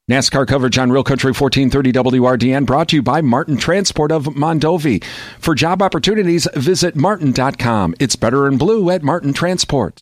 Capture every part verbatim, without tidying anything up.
NASCAR coverage on Real Country fourteen thirty W R D N brought to you by Martin Transport of Mondovi. For job opportunities, visit martin dot com. It's better in blue at Martin Transport.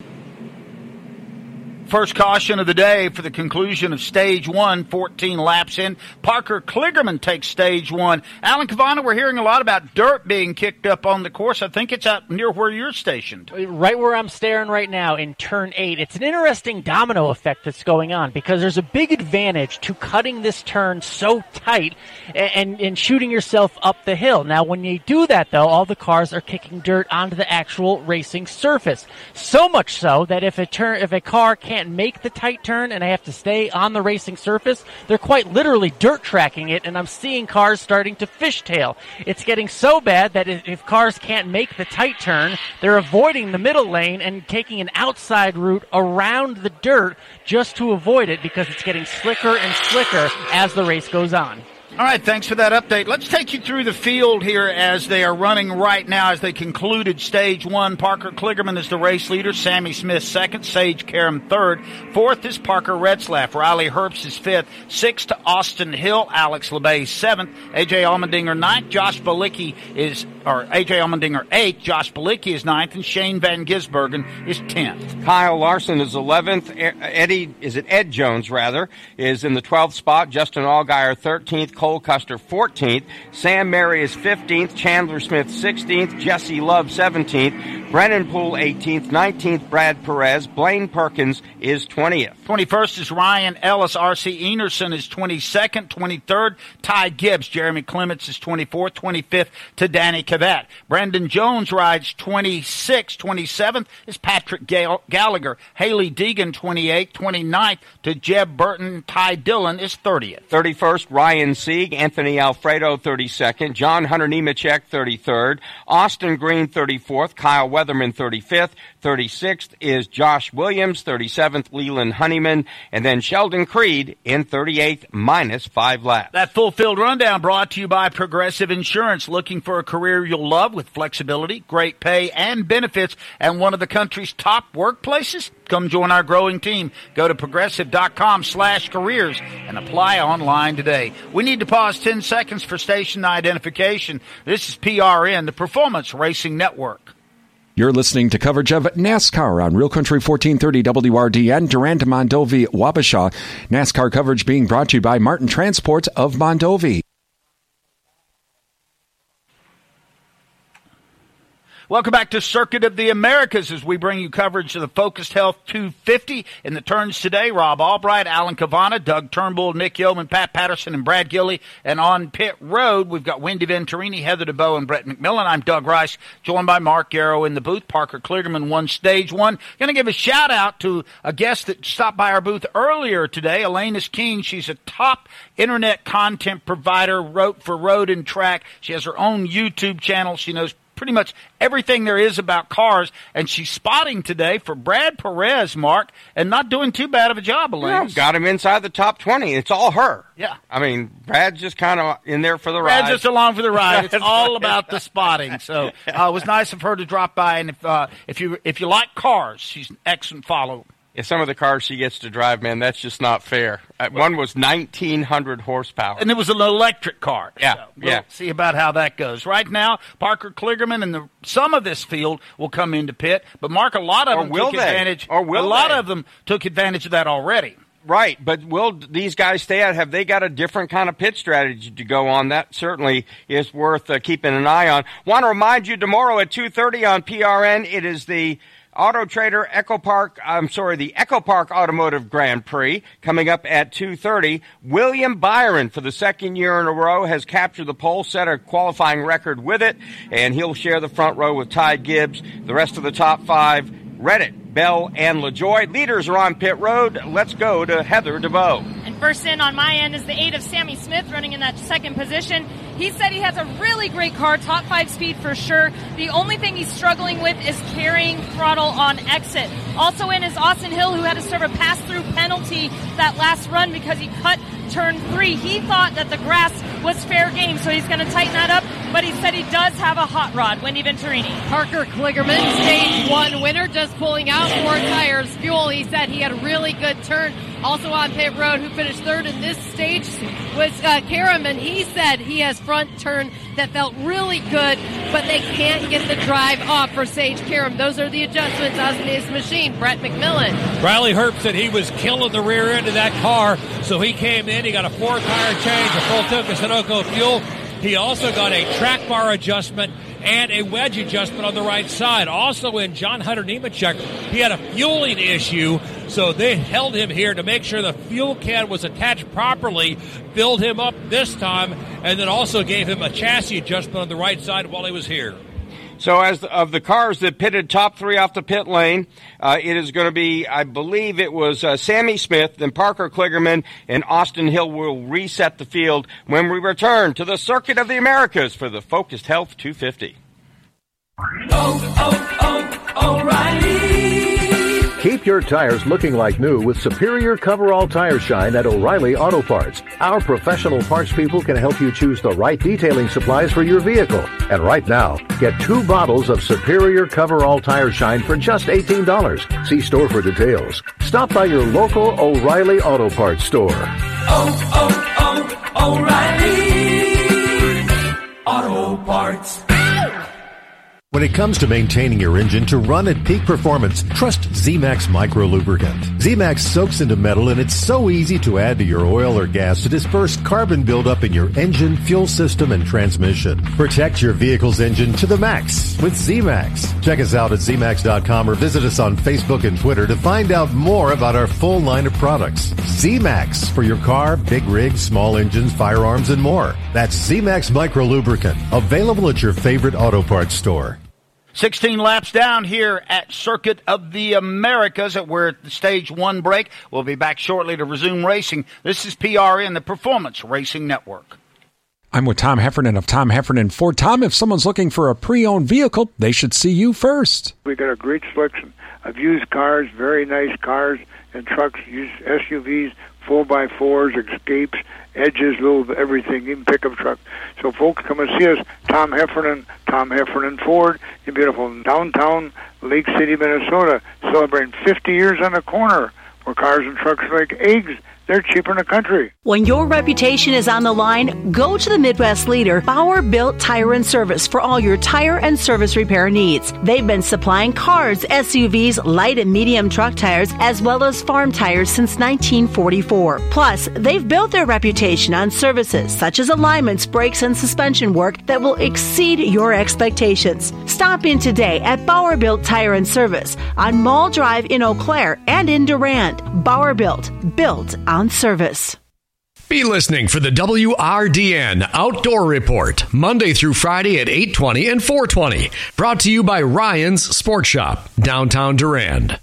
First caution of the day for the conclusion of stage one, fourteen laps in. Parker Kligerman takes stage one. Alan Cavanna, we're hearing a lot about dirt being kicked up on the course. I think it's out near where you're stationed. Right where I'm staring right now in turn eight. It's an interesting domino effect that's going on because there's a big advantage to cutting this turn so tight and, and, and shooting yourself up the hill. Now, when you do that, though, all the cars are kicking dirt onto the actual racing surface. So much so that if a turn, if a car can't make the tight turn and I have to stay on the racing surface, they're quite literally dirt tracking it, and I'm seeing cars starting to fishtail. It's getting so bad that if cars can't make the tight turn, they're avoiding the middle lane and taking an outside route around the dirt just to avoid it because it's getting slicker and slicker as the race goes on. All right, thanks for that update. Let's take you through the field here as they are running right now as they concluded stage one. Parker Kligerman is the race leader. Sammy Smith second. Sage Karam third. Fourth is Parker Retzlaff. Riley Herbst is fifth. Sixth to Austin Hill. Alex LeBay seventh. A J Allmendinger ninth. Josh Balicki is, or A J Allmendinger eighth. Josh Balicki is ninth. And Shane Van Gisbergen is tenth. Kyle Larson is eleventh. Eddie, is it Ed Jones, rather, is in the twelfth spot. Justin Allgaier thirteenth. Cole Custer fourteenth, Sam Mary is fifteenth, Chandler Smith sixteenth, Jesse Love seventeenth, Brennan Poole eighteenth, nineteenth Brad Perez, Blaine Perkins is twentieth. twenty-first is Ryan Ellis, R C Enerson is twenty-second, twenty-third, Ty Gibbs, Jeremy Clements is twenty-fourth, twenty-fifth to Danny Cavat. Brandon Jones rides twenty-sixth, twenty-seventh is Patrick Gall- Gallagher, Haley Deegan twenty-eighth, twenty-ninth to Jeb Burton, Ty Dillon is thirtieth. thirty-first, Ryan Sieg, Anthony Alfredo thirty-second, John Hunter Nemechek thirty-third, Austin Green thirty-fourth, Kyle Weatherman thirty-fifth, thirty-sixth is Josh Williams, thirty-seventh Leland Honeyman, and then Sheldon Creed in thirty-eighth minus five laps. That full field rundown brought to you by Progressive Insurance. Looking for a career you'll love with flexibility, great pay, and benefits, and one of the country's top workplaces? Come join our growing team. Go to progressive.com slash careers and apply online today. We need to pause ten seconds for station identification. This is P R N, the Performance Racing Network. You're listening to coverage of NASCAR on Real Country fourteen thirty W R D N, Durant, Mondovi, Wabasha. NASCAR coverage being brought to you by Martin Transport of Mondovi. Welcome back to Circuit of the Americas as we bring you coverage of the Focused Health two fifty. In the turns today, Rob Albright, Alan Cavanna, Doug Turnbull, Nick Yeoman, Pat Patterson, and Brad Gilley. And on pit road, we've got Wendy Venturini, Heather DeBoe, and Brett McMillan. I'm Doug Rice, joined by Mark Garrow in the booth. Parker Kligerman won stage one. Going to give a shout-out to a guest that stopped by our booth earlier today, Elenis King. She's a top internet content provider, wrote for Road and Track. She has her own YouTube channel. She knows pretty much everything there is about cars, and she's spotting today for Brad Perez, Mark, and not doing too bad of a job, Elaine. Yeah, got him inside the top twenty. It's all her. Yeah. I mean, Brad's just kind of in there for the ride. Brad's just along for the ride. It's all about the spotting. So uh, it was nice of her to drop by, and if uh, if you if you like cars, she's an excellent follow. Yeah, some of the cars she gets to drive, man, that's just not fair. Uh, one was nineteen hundred horsepower. And it was an electric car. Yeah, so we'll yeah. see about how that goes. Right now, Parker Kligerman and the, some of this field will come into pit. But, Mark, a lot of or them will took they? advantage. Or will a lot they? of them took advantage of that already. Right, but will these guys stay out? Have they got a different kind of pit strategy to go on? That certainly is worth uh, keeping an eye on. Want to remind you, tomorrow at two thirty on P R N, it is the Auto Trader Echo Park, I'm sorry, the Echo Park Automotive Grand Prix coming up at two thirty. William Byron, for the second year in a row, has captured the pole, set a qualifying record with it, and he'll share the front row with Ty Gibbs. The rest of the top five, Redditt, Bell, and LaJoy. Leaders are on pit road. Let's go to Heather DeVoe. And first in on my end is the eight of Sammy Smith running in that second position. He said he has a really great car, top five speed for sure. The only thing he's struggling with is carrying throttle on exit. Also in is Austin Hill, who had to serve a pass-through penalty that last run because he cut turn three. He thought that the grass was fair game, so he's going to tighten that up. but he said he does have a hot rod. Wendy Venturini. Parker Kligerman, stage one winner, just pulling out four tires fuel. He said he had a really good turn. Also on pit road, who finished third in this stage was uh, Karam, and he said he has front turn that felt really good, but they can't get the drive off for Sage Karam. Those are the adjustments on his machine. Brett McMillan. Riley Herbst said he was killing the rear end of that car, so he came in. He got a four-tire change, a full tank of Sunoco fuel. He also got a track bar adjustment and a wedge adjustment on the right side. Also in John Hunter Nemechek, he had a fueling issue, so they held him here to make sure the fuel can was attached properly, filled him up this time, and then also gave him a chassis adjustment on the right side while he was here. So as the, of the cars that pitted top three off the pit lane, uh, it is going to be, I believe it was uh, Sammy Smith, then Parker Kligerman, and Austin Hill will reset the field when we return to the Circuit of the Americas for the Focused Health two fifty. Oh, oh, oh, O'Reilly. Keep your tires looking like new with Superior Coverall Tire Shine at O'Reilly Auto Parts. Our professional parts people can help you choose the right detailing supplies for your vehicle. And right now, get two bottles of Superior Coverall Tire Shine for just eighteen dollars. See store for details. Stop by your local O'Reilly Auto Parts store. Oh, oh, oh, O'Reilly Auto Parts. When it comes to maintaining your engine to run at peak performance, trust Z-Max Micro Lubricant. Z-Max soaks into metal, and it's so easy to add to your oil or gas to disperse carbon buildup in your engine, fuel system, and transmission. Protect your vehicle's engine to the max with Z-Max. Check us out at Z max dot com or visit us on Facebook and Twitter to find out more about our full line of products. Z-Max for your car, big rigs, small engines, firearms, and more. That's Z-Max Micro Lubricant. Available at your favorite auto parts store. sixteen laps down here at Circuit of the Americas. We're at the stage one break. We'll be back shortly to resume racing. This is P R N, the Performance Racing Network. I'm with Tom Heffernan of Tom Heffernan Ford. Tom, if someone's looking for a pre-owned vehicle, they should see you first. We got a great selection of used cars, very nice cars and trucks, used S U Vs, four by fours, Escapes, Edges, little everything, even pickup truck. So folks, come and see us, Tom Heffernan, Tom Heffernan Ford, in beautiful downtown Lake City, Minnesota, celebrating fifty years on the corner, where cars and trucks are like eggs. They're cheaper in the country. When your reputation is on the line, go to the Midwest leader, Bauer Built Tire and Service, for all your tire and service repair needs. They've been supplying cars, S U Vs, light and medium truck tires, as well as farm tires since nineteen forty-four. Plus, they've built their reputation on services such as alignments, brakes, and suspension work that will exceed your expectations. Stop in today at Bauer Built Tire and Service on Mall Drive in Eau Claire and in Durand. Bauer Built, built on service. Be listening for the W R D N Outdoor Report, Monday through Friday at eight twenty and four twenty. Brought to you by Ryan's Sports Shop, downtown Durand.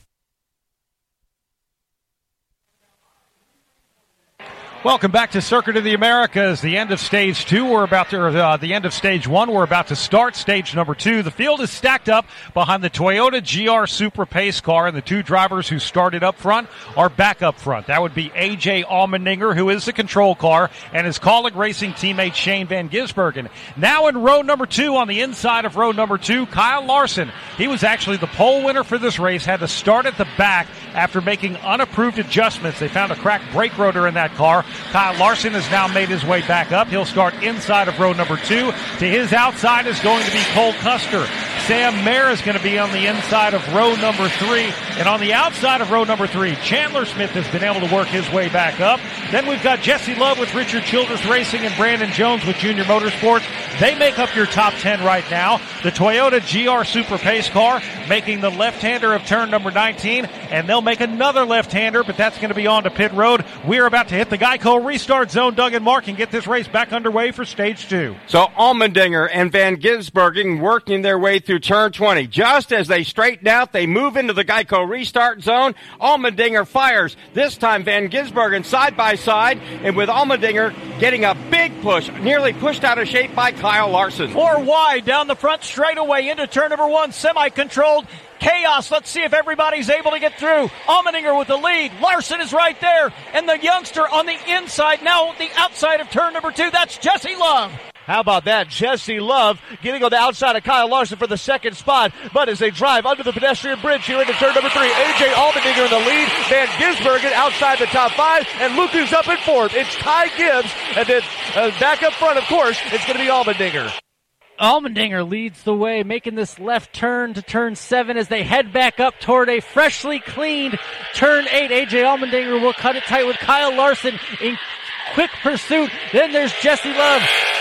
Welcome back to Circuit of the Americas. The end of stage two. We're about to, uh, the end of stage one. We're about to start stage number two. The field is stacked up behind the Toyota G R Supra pace car, and the two drivers who started up front are back up front. That would be A J Allmendinger, who is the control car, and his Kaulig Racing teammate Shane Van Gisbergen. Now in row number two, on the inside of row number two, Kyle Larson. He was actually the pole winner for this race, had to start at the back after making unapproved adjustments. They found a cracked brake rotor in that car. Kyle Larson has now made his way back up. He'll start inside of row number two. To his outside is going to be Cole Custer. Sam Mayer is going to be on the inside of row number three. And on the outside of row number three, Chandler Smith has been able to work his way back up. Then we've got Jesse Love with Richard Childress Racing and Brandon Jones with Junior Motorsports. They make up your top ten right now. The Toyota G R Supra pace car making the left-hander of turn number nineteen. And they'll make another left-hander, but that's going to be on to pit road. We're about to hit the Geico restart zone, Doug and Mark, and get this race back underway for stage two. So Allmendinger and Van Gisbergen working their way through turn twenty. Just as they straighten out, they move into the Geico restart zone. Allmendinger fires. This time Van Gisbergen side by side, and with Allmendinger getting a big push, nearly pushed out of shape by Kyle Larson. Four wide down the front straightaway into turn number one, semi-controlled. Chaos. Let's see if everybody's able to get through. Allmendinger with the lead. Larson is right there. And the youngster on the inside, now the outside of turn number two. That's Jesse Love. How about that? Jesse Love getting on the outside of Kyle Larson for the second spot. But as they drive under the pedestrian bridge here into turn number three, A J Allmendinger in the lead. Van Gisbergen outside the top five. And Luku's up in fourth. It's Ty Gibbs. And then uh, back up front, of course, it's going to be Allmendinger. Allmendinger leads the way, making this left turn to turn seven as they head back up toward a freshly cleaned turn eight. A J Allmendinger will cut it tight with Kyle Larson in quick pursuit. Then there's Jesse Love,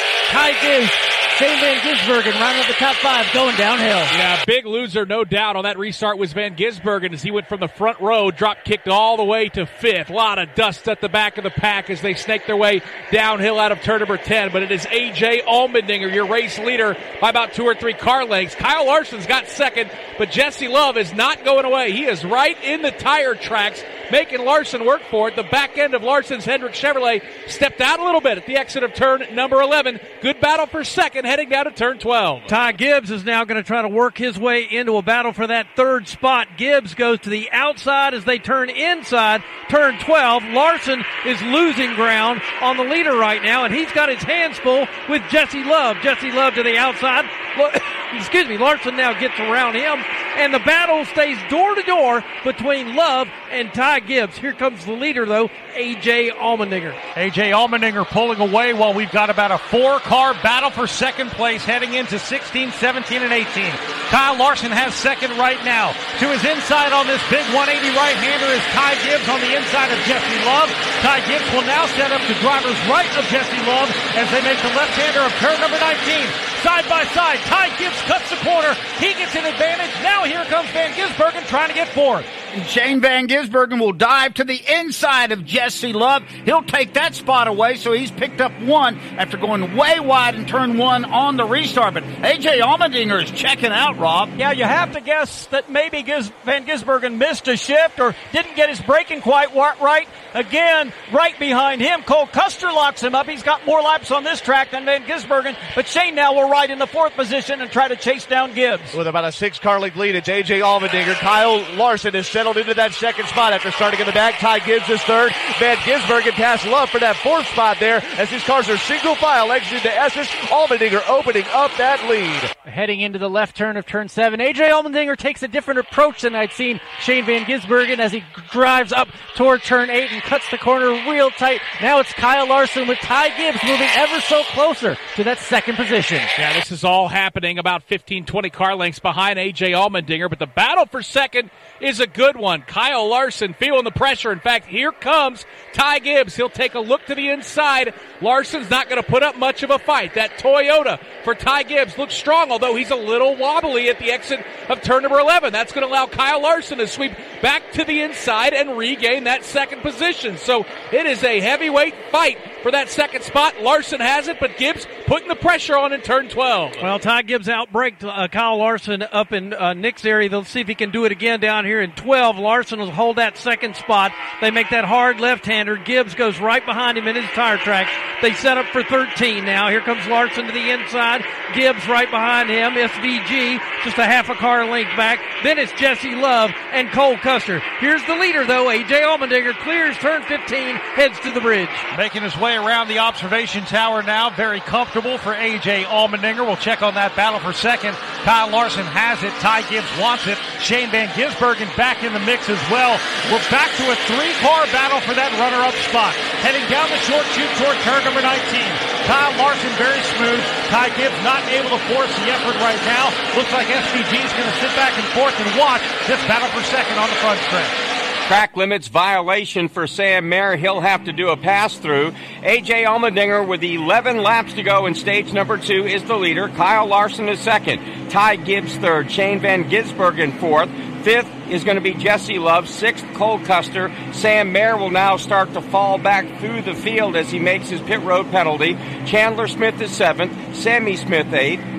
Ty Gibbs, Shane Van Gisbergen rounding up the top five, going downhill. Yeah, big loser, no doubt, on that restart was Van Gisbergen as he went from the front row, drop kicked all the way to fifth. A lot of dust at the back of the pack as they snake their way downhill out of turn number ten. But it is A J Allmendinger, your race leader, by about two or three car lengths. Kyle Larson's got second, but Jesse Love is not going away. He is right in the tire tracks, making Larson work for it. The back end of Larson's Hendrick Chevrolet stepped out a little bit at the exit of turn number eleven. Good battle for second, heading down to turn twelve. Ty Gibbs is now going to try to work his way into a battle for that third spot. Gibbs goes to the outside as they turn inside turn twelve. Larson is losing ground on the leader right now, and he's got his hands full with Jesse Love. Jesse Love to the outside. Excuse me, Larson now gets around him, and the battle stays door to door between Love and Ty Gibbs. Here comes the leader, though, A J Allmendinger. A J Allmendinger pulling away while we've got about a four-car battle for second place heading into sixteen, seventeen, and eighteen. Kyle Larson has second right now. To his inside on this big one eighty right-hander is Ty Gibbs on the inside of Jesse Love. Ty Gibbs will now set up the driver's right of Jesse Love as they make the left-hander of turn number nineteen. Side by side, Ty Gibbs cuts the corner. He gets an advantage. Now here comes Van Gisbergen trying to get fourth. Shane Van Gisbergen will dive to the inside of Jesse Love. He'll take that spot away, so he's picked up one after going way wide in turn one on the restart. But A J Allmendinger is checking out, Rob. Yeah, you have to guess that maybe Giz- Van Gisbergen missed a shift or didn't get his braking quite right. Again, right behind him, Cole Custer locks him up. He's got more laps on this track than Van Gisbergen, but Shane now will ride in the fourth position and try to chase down Gibbs. With about a six-car length lead, it's A J Allmendinger. Kyle Larson is settled into that second spot after starting in the back. Ty Gibbs is third. Van Gisbergen passed Love for that fourth spot there as these cars are single file exiting to Estes. Allmendinger opening up that lead. Heading into the left turn of turn seven, A J Allmendinger takes a different approach than I'd seen Shane Van Gisbergen as he drives up toward turn eight and cuts the corner real tight. Now it's Kyle Larson with Ty Gibbs moving ever so closer to that second position. Yeah, this is all happening about fifteen, twenty car lengths behind A J Allmendinger, but the battle for second is a good one. Kyle Larson feeling the pressure. In fact, here comes Ty Gibbs. He'll take a look to the inside. Larson's not going to put up much of a fight. That Toyota for Ty Gibbs looks strong, although he's a little wobbly at the exit of turn number eleven. That's going to allow Kyle Larson to sweep back to the inside and regain that second position. So it is a heavyweight fight for that second spot. Larson has it, but Gibbs putting the pressure on in turn twelve. Well, Ty Gibbs outbraked uh, Kyle Larson up in uh, Nick's area. They'll see if he can do it again down here in twelve. Larson will hold that second spot. They make that hard left-hander. Gibbs goes right behind him in his tire tracks. They set up for thirteen now. Here comes Larson to the inside. Gibbs right behind him. S V G just a half a car length back. Then it's Jesse Love and Cole Custer. Here's the leader, though. A J Allmendinger clears turn fifteen, heads to the bridge. Making his way around the observation tower now. Very comfortable for A J Allmendinger. We'll check on that battle for second. Kyle Larson has it. Ty Gibbs wants it. Shane Van Gisbergen back in the mix as well. We're back to a three-car battle for that runner-up spot. Heading down the short chute toward turn number nineteen. Kyle Larson very smooth. Ty Gibbs not able to force the effort right now. Looks like S V G is going to sit back and forth and watch this battle for second on the front stretch. Track limits violation for Sam Mayer. He'll have to do a pass-through. A J Allmendinger with eleven laps to go in stage number two is the leader. Kyle Larson is second. Ty Gibbs third. Shane Van Gisbergen fourth. Fifth is going to be Jesse Love. Sixth, Cole Custer. Sam Mayer will now start to fall back through the field as he makes his pit road penalty. Chandler Smith is seventh. Sammy Smith eighth.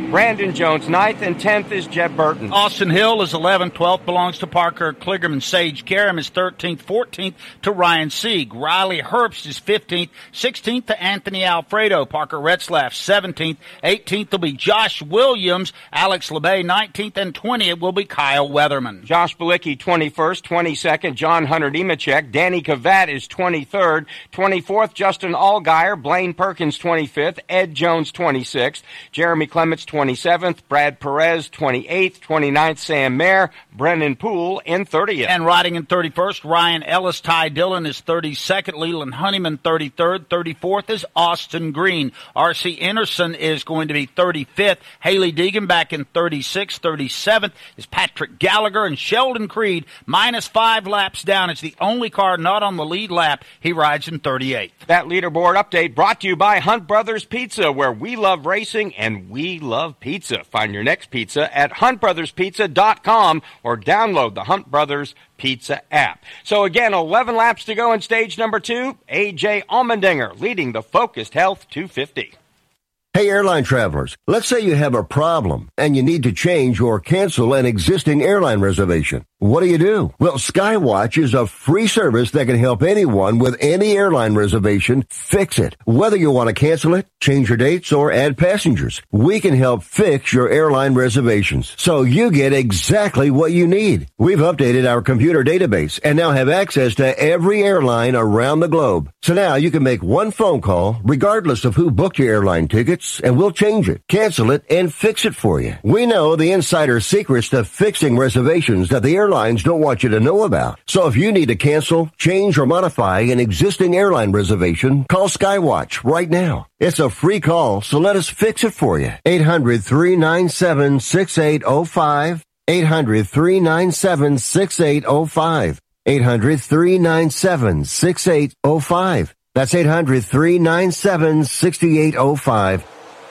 Brandon Jones ninth, and tenth is Jeb Burton. Austin Hill is eleventh. twelfth belongs to Parker Kligerman. Sage Karam is thirteenth. fourteenth to Ryan Sieg. Riley Herbst is fifteenth. sixteenth to Anthony Alfredo. Parker Retzlaff seventeenth. eighteenth will be Josh Williams. Alex LeBay nineteenth, and twentieth will be Kyle Weatherman. Josh Balicki twenty-first. twenty-second, John Hunter Nemechek. Danny Kavat is twenty-third. twenty-fourth, Justin Allgaier. Blaine Perkins twenty-fifth. Ed Jones twenty-sixth. Jeremy Clements twenty-seventh. Brad Perez twenty-eighth. twenty-ninth, Sam Mayer. Brennan Poole in thirtieth. And riding in thirty-first, Ryan Ellis. Ty Dillon is thirty-second. Leland Honeyman thirty-third. thirty-fourth is Austin Green. R C Anderson is going to be thirty-fifth. Haley Deegan back in thirty-sixth. thirty-seventh is Patrick Gallagher. And Sheldon Creed, minus five laps down. It's the only car not on the lead lap. He rides in thirty-eighth. That leaderboard update brought to you by Hunt Brothers Pizza, where we love racing and we love pizza. Find your next pizza at hunt brothers pizza dot com or download the Hunt Brothers Pizza app. So again, eleven laps to go in stage number two. A J Allmendinger leading the Focused Health two fifty. Hey, airline travelers, let's say you have a problem and you need to change or cancel an existing airline reservation. What do you do? Well, Skywatch is a free service that can help anyone with any airline reservation fix it. Whether you want to cancel it, change your dates, or add passengers, we can help fix your airline reservations so you get exactly what you need. We've updated our computer database and now have access to every airline around the globe. So now you can make one phone call regardless of who booked your airline tickets, and we'll change it, cancel it, and fix it for you. We know the insider secrets to fixing reservations that the airlines don't want you to know about. So if you need to cancel, change, or modify an existing airline reservation, call Skywatch right now. It's a free call, so let us fix it for you. eight hundred, three nine seven, six eight zero five. eight hundred, three nine seven, six eight zero five. eight hundred, three nine seven, six eight zero five. That's eight hundred, three nine seven, six eight zero five.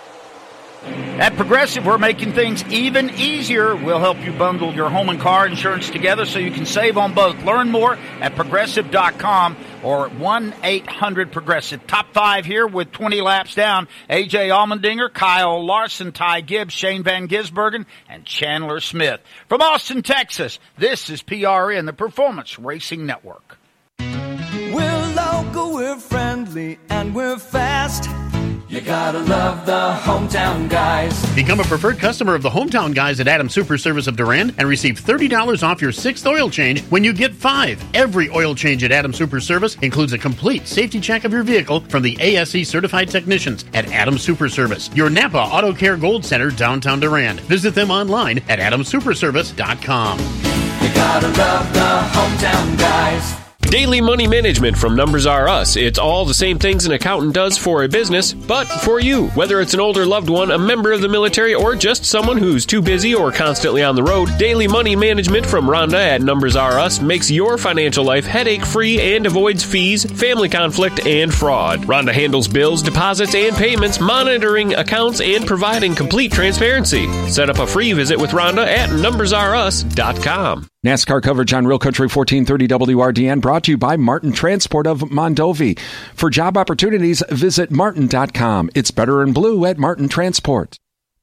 At Progressive, we're making things even easier. We'll help you bundle your home and car insurance together so you can save on both. Learn more at progressive dot com or one eight hundred progressive. Top five here with twenty laps down. A J Allmendinger, Kyle Larson, Ty Gibbs, Shane Van Gisbergen, and Chandler Smith. From Austin, Texas, this is P R N, the Performance Racing Network. We're local, we're friendly, and we're fast. You gotta love the Hometown Guys. Become a preferred customer of the Hometown Guys at Adams Super Service of Durand and receive thirty dollars off your sixth oil change when you get five. Every oil change at Adams Super Service includes a complete safety check of your vehicle from the A S E certified technicians at Adams Super Service, your Napa Auto Care Gold Center, downtown Durand. Visit them online at adams super service dot com. You gotta love the Hometown Guys. Daily money management from Numbers R Us. It's all the same things an accountant does for a business, but for you. Whether it's an older loved one, a member of the military, or just someone who's too busy or constantly on the road, daily money management from Rhonda at Numbers R Us makes your financial life headache-free and avoids fees, family conflict, and fraud. Rhonda handles bills, deposits, and payments, monitoring accounts, and providing complete transparency. Set up a free visit with Rhonda at numbers r us dot com. NASCAR coverage on Real Country fourteen thirty W R D N brought to you by Martin Transport of Mondovi. For job opportunities, visit martin dot com. It's better in blue at Martin Transport.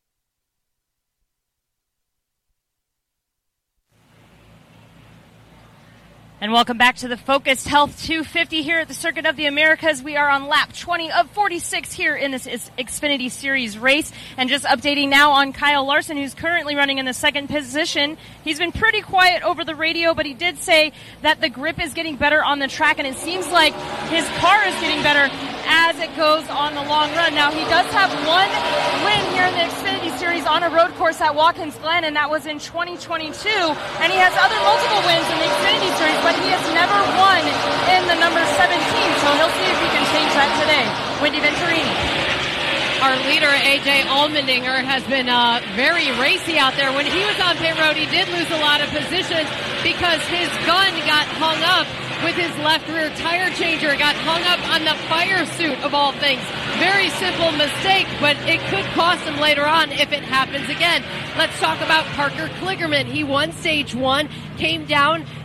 And welcome back to the Focused Health two fifty here at the Circuit of the Americas. We are on lap twenty of forty-six here in this Xfinity Series race. And just updating now on Kyle Larson, who's currently running in the second position. He's been pretty quiet over the radio, but he did say that the grip is getting better on the track, and it seems like his car is getting better as it goes on the long run. Now, he does have one win here in the Xfinity Series on a road course at Watkins Glen, and that was in twenty twenty-two. And he has other multiple wins in the Xfinity Series, but he has never won in the number seventeen, so he'll see if he can change that today. Wendy Venturini. Our leader, A J Allmendinger, has been uh, very racy out there. When he was on pit road, he did lose a lot of positions because his gun got hung up with his left rear tire changer. It got hung up on the fire suit, of all things. Very simple mistake, but it could cost him later on if it happens again. Let's talk about Parker Kligerman. He won stage one, came down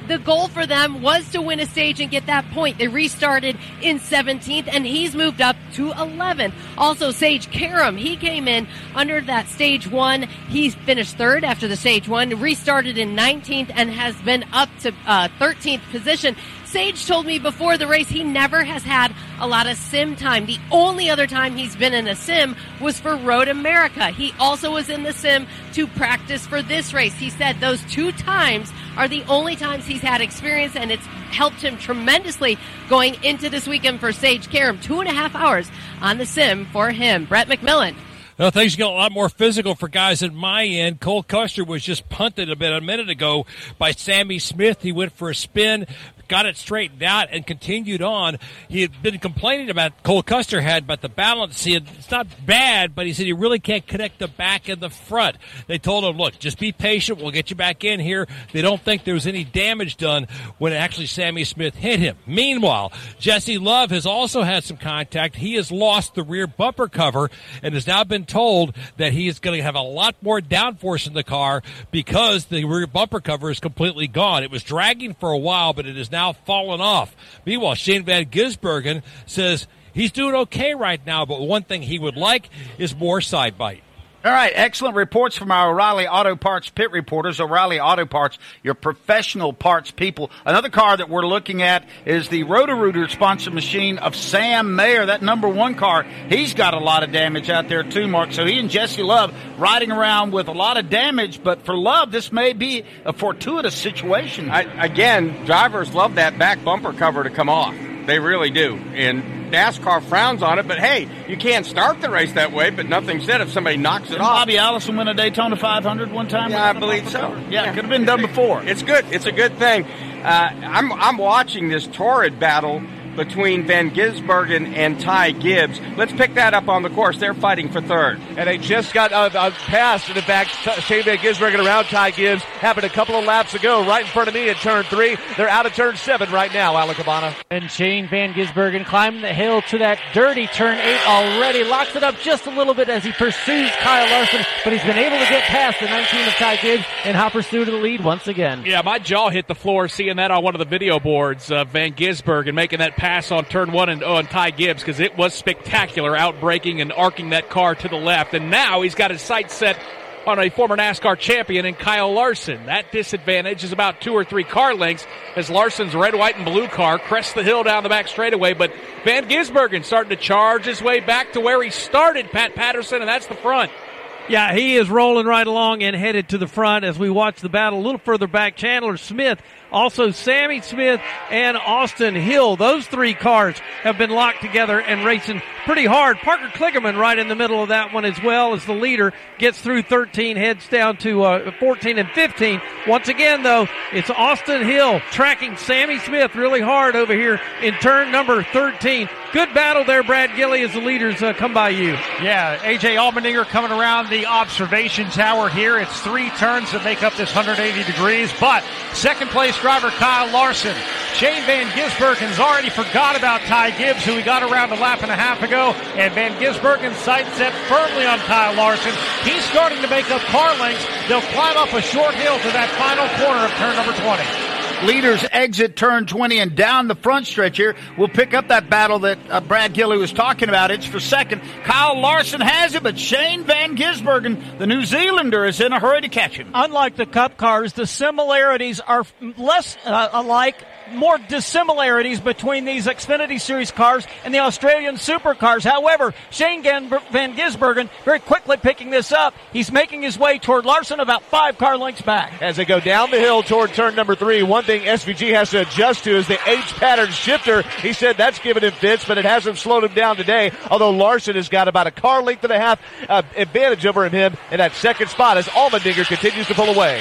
The goal for them was to win a stage and get that point. They restarted in seventeenth, and he's moved up to eleventh. Also, Sage Karam, he came in under that stage one. He finished third after the stage one, restarted in nineteenth, and has been up to uh, thirteenth position. Sage told me before the race he never has had a lot of sim time. The only other time he's been in a sim was for Road America. He also was in the sim to practice for this race. He said those two times are the only times he's had experience, and it's helped him tremendously going into this weekend for Sage Karam. Two and a half hours on the sim for him. Brett McMillan. Well, things get a lot more physical for guys at my end. Cole Custer was just punted a bit a minute ago by Sammy Smith. He went for a spin, got it straightened out, and continued on. He had been complaining about, Cole Custer had, about the balance. He had, it's not bad, but he said he really can't connect the back and the front. They told him, look, just be patient. We'll get you back in here. They don't think there was any damage done when actually Sammy Smith hit him. Meanwhile, Jesse Love has also had some contact. He has lost the rear bumper cover and has now been told that he is going to have a lot more downforce in the car because the rear bumper cover is completely gone. It was dragging for a while, but it is now fallen off. Meanwhile, Shane Van Gisbergen says he's doing okay right now, but one thing he would like is more side bite. All right, excellent reports from our O'Reilly Auto Parts pit reporters. O'Reilly Auto Parts, your professional parts people. Another car that we're looking at is the Roto-Rooter sponsored machine of Sam Mayer, that number one car. He's got a lot of damage out there too, Mark. So he and Jesse Love riding around with a lot of damage, but for Love, this may be a fortuitous situation. I, again, drivers love that back bumper cover to come off. They really do. And NASCAR frowns on it, but hey, you can't start the race that way, but nothing said if somebody knocks it Didn't off. Bobby Allison win a Daytona five hundred one time? Yeah, I believe so. Yeah, yeah, it could have been done before. It's good. It's a good thing. Uh, I'm, I'm watching this torrid battle between Van Gisbergen and Ty Gibbs. Let's pick that up on the course. They're fighting for third. And they just got uh, uh, passed. And in fact, Shane Van Gisbergen around Ty Gibbs happened a couple of laps ago right in front of me at turn three. They're out of turn seven right now, Alan Cabana. And Shane Van Gisbergen climbing the hill to that dirty turn eight already. Locks it up just a little bit as he pursues Kyle Larson, but he's been able to get past the nineteen of Ty Gibbs and hop pursuit to the lead once again. Yeah, my jaw hit the floor seeing that on one of the video boards. Uh, Van Gisbergen making that pass on turn one and oh, and Ty Gibbs, because it was spectacular, out braking and arcing that car to the left. And now he's got his sights set on a former NASCAR champion in Kyle Larson. That disadvantage is about two or three car lengths as Larson's red, white, and blue car crests the hill down the back straightaway. But Van Gisbergen starting to charge his way back to where he started, Pat Patterson, and that's the front. Yeah, he is rolling right along and headed to the front as we watch the battle a little further back. Chandler Smith, also Sammy Smith and Austin Hill. Those three cars have been locked together and racing pretty hard. Parker Kligerman right in the middle of that one as well as the leader gets through thirteen, heads down to uh, fourteen and fifteen. Once again, though, it's Austin Hill tracking Sammy Smith really hard over here in turn number thirteen. Good battle there, Brad Gilley, as the leaders uh, come by you. Yeah, A J Allmendinger coming around the observation tower here. It's three turns that make up this one hundred eighty degrees, but second place driver Kyle Larson. Shane Van Gisbergen's already forgot about Ty Gibbs, who he got around a lap and a half ago, and Van Gisbergen's sight set firmly on Kyle Larson. He's starting to make up car lengths. They'll climb up a short hill to that final corner of turn number twenty. Leaders exit turn twenty and down the front stretch here. We'll pick up that battle that uh, Brad Gilley was talking about. It's for second. Kyle Larson has it, but Shane Van Gisbergen, the New Zealander, is in a hurry to catch him. Unlike the Cup cars, the similarities are less uh, alike, more dissimilarities between these Xfinity Series cars and the Australian supercars. However, Shane Van Gisbergen very quickly picking this up. He's making his way toward Larson about five car lengths back. As they go down the hill toward turn number three, one thing S V G has to adjust to is the H pattern shifter. He said that's given him fits, but it hasn't slowed him down today, although Larson has got about a car length and a half uh, advantage over him in that second spot as Allmendinger continues to pull away.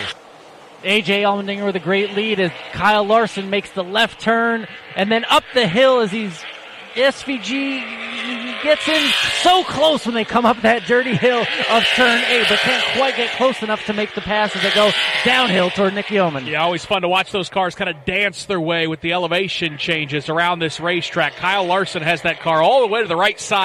A J Allmendinger with a great lead as Kyle Larson makes the left turn and then up the hill as he's S V G gets in so close when they come up that dirty hill of turn eight, but can't quite get close enough to make the pass as they go downhill toward Nick Yeoman. Yeah, always fun to watch those cars kind of dance their way with the elevation changes around this racetrack. Kyle Larson has that car all the way to the right side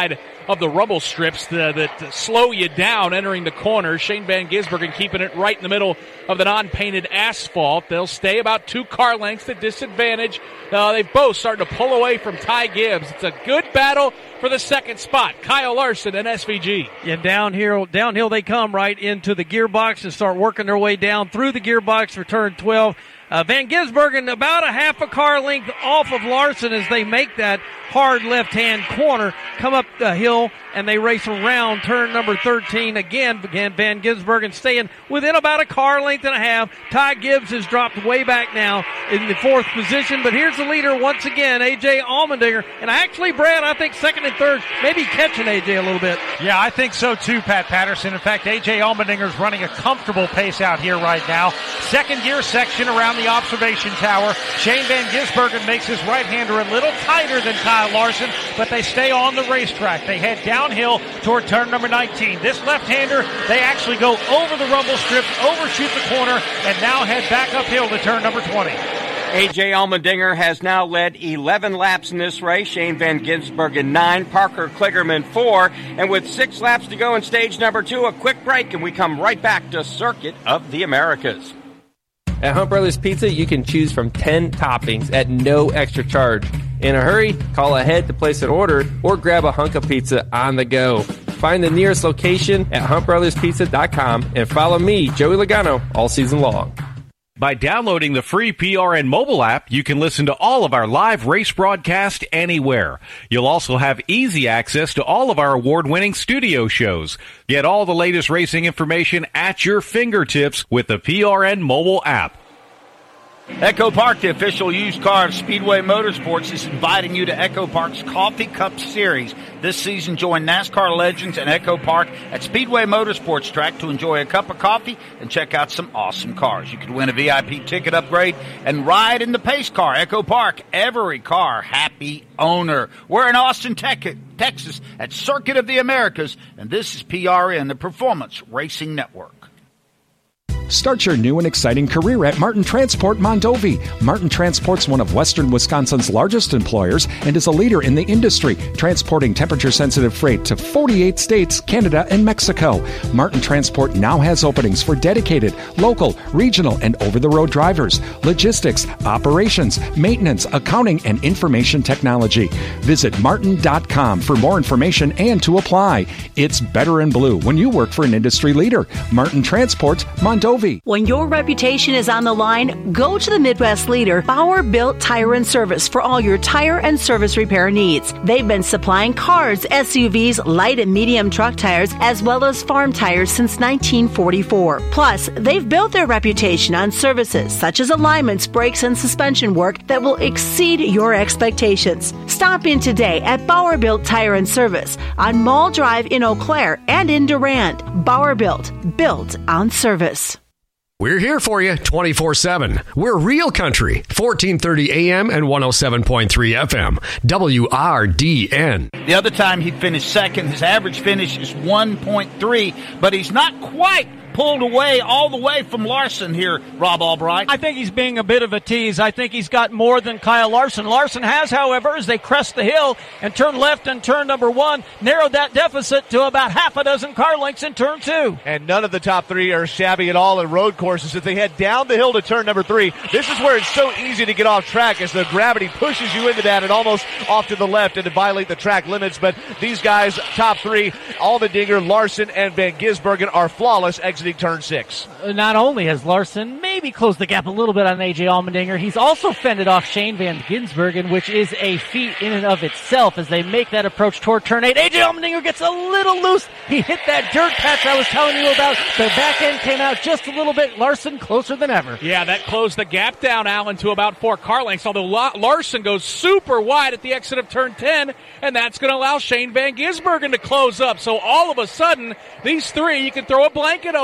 of the rumble strips that, that slow you down entering the corner. Shane Van Gisbergen keeping it right in the middle of the non-painted asphalt. They'll stay about two car lengths to disadvantage. Uh, they both starting to pull away from Ty Gibbs. It's a good battle for the second spot. Kyle Larson and S V G. And downhill, downhill they come right into the gearbox and start working their way down through the gearbox for turn twelve. Uh, Van Gisbergen about a half a car length off of Larson as they make that hard left-hand corner, come up the hill, and they race around turn number thirteen. Again, again Van Gisbergen staying within about a car length and a half. Ty Gibbs has dropped way back now in the fourth position, but here's the leader once again, A J Allmendinger. And actually, Brad, I think second and third, maybe catching A J a little bit. Yeah, I think so too, Pat Patterson. In fact, A J Allmendinger's running a comfortable pace out here right now. Second gear section around the observation tower. Shane Van Gisbergen makes his right-hander a little tighter than Kyle Larson, but they stay on the racetrack. They head downhill toward turn number nineteen. This left-hander, they actually go over the rumble strips, overshoot the corner, and now head back uphill to turn number twenty. A J Allmendinger has now led eleven laps in this race. Shane Van Gisbergen nine, Parker Kligerman four, and with six laps to go in stage number two, a quick break, and we come right back to Circuit of the Americas. At Hunt Brothers Pizza, you can choose from ten toppings at no extra charge. In a hurry, call ahead to place an order or grab a hunk of pizza on the go. Find the nearest location at hunt brothers pizza dot com and follow me, Joey Logano, all season long. By downloading the free P R N mobile app, you can listen to all of our live race broadcasts anywhere. You'll also have easy access to all of our award-winning studio shows. Get all the latest racing information at your fingertips with the P R N mobile app. Echo Park, the official used car of Speedway Motorsports, is inviting you to Echo Park's Coffee Cup Series. This season, join NASCAR legends and Echo Park at Speedway Motorsports track to enjoy a cup of coffee and check out some awesome cars. You could win a V I P ticket upgrade and ride in the pace car. Echo Park, every car, happy owner. We're in Austin, Texas at Circuit of the Americas, and this is P R N, the Performance Racing Network. Start your new and exciting career at Martin Transport Mondovi. Martin Transport's one of western Wisconsin's largest employers and is a leader in the industry, transporting temperature-sensitive freight to forty-eight states, Canada, and Mexico. Martin Transport now has openings for dedicated, local, regional, and over-the-road drivers, logistics, operations, maintenance, accounting, and information technology. Visit martin dot com for more information and to apply. It's better in blue when you work for an industry leader. Martin Transport Mondovi. When your reputation is on the line, go to the Midwest leader, Bauer Built Tire and Service, for all your tire and service repair needs. They've been supplying cars, S U Vs, light and medium truck tires, as well as farm tires since nineteen forty-four. Plus, they've built their reputation on services such as alignments, brakes, and suspension work that will exceed your expectations. Stop in today at Bauer Built Tire and Service on Mall Drive in Eau Claire and in Durand. Bauer Built, built on service. We're here for you twenty-four seven. We're Real Country, fourteen thirty A M and one oh seven point three F M, W R D N. The other time he finished second, his average finish is one point three, but he's not quite pulled away all the way from Larson here, Rob Albright. I think he's being a bit of a tease. I think he's got more than Kyle Larson. Larson has, however, as they crest the hill and turn left in turn number one, narrowed that deficit to about half a dozen car lengths in turn two. And none of the top three are shabby at all in road courses. If they head down the hill to turn number three, this is where it's so easy to get off track as the gravity pushes you into that and almost off to the left and to violate the track limits. But these guys, top three, Allmendinger, Larson, and Van Gisbergen, are flawless exiting turn six. Not only has Larson maybe closed the gap a little bit on A J Allmendinger, he's also fended off Shane Van Gisbergen, which is a feat in and of itself as they make that approach toward turn eight. A J Allmendinger gets a little loose. He hit that dirt patch I was telling you about. The back end came out just a little bit. Larson closer than ever. Yeah, that closed the gap down, Allen, to about four car lengths, although La- Larson goes super wide at the exit of turn ten, and that's going to allow Shane Van Gisbergen to close up. So all of a sudden, these three, you can throw a blanket over.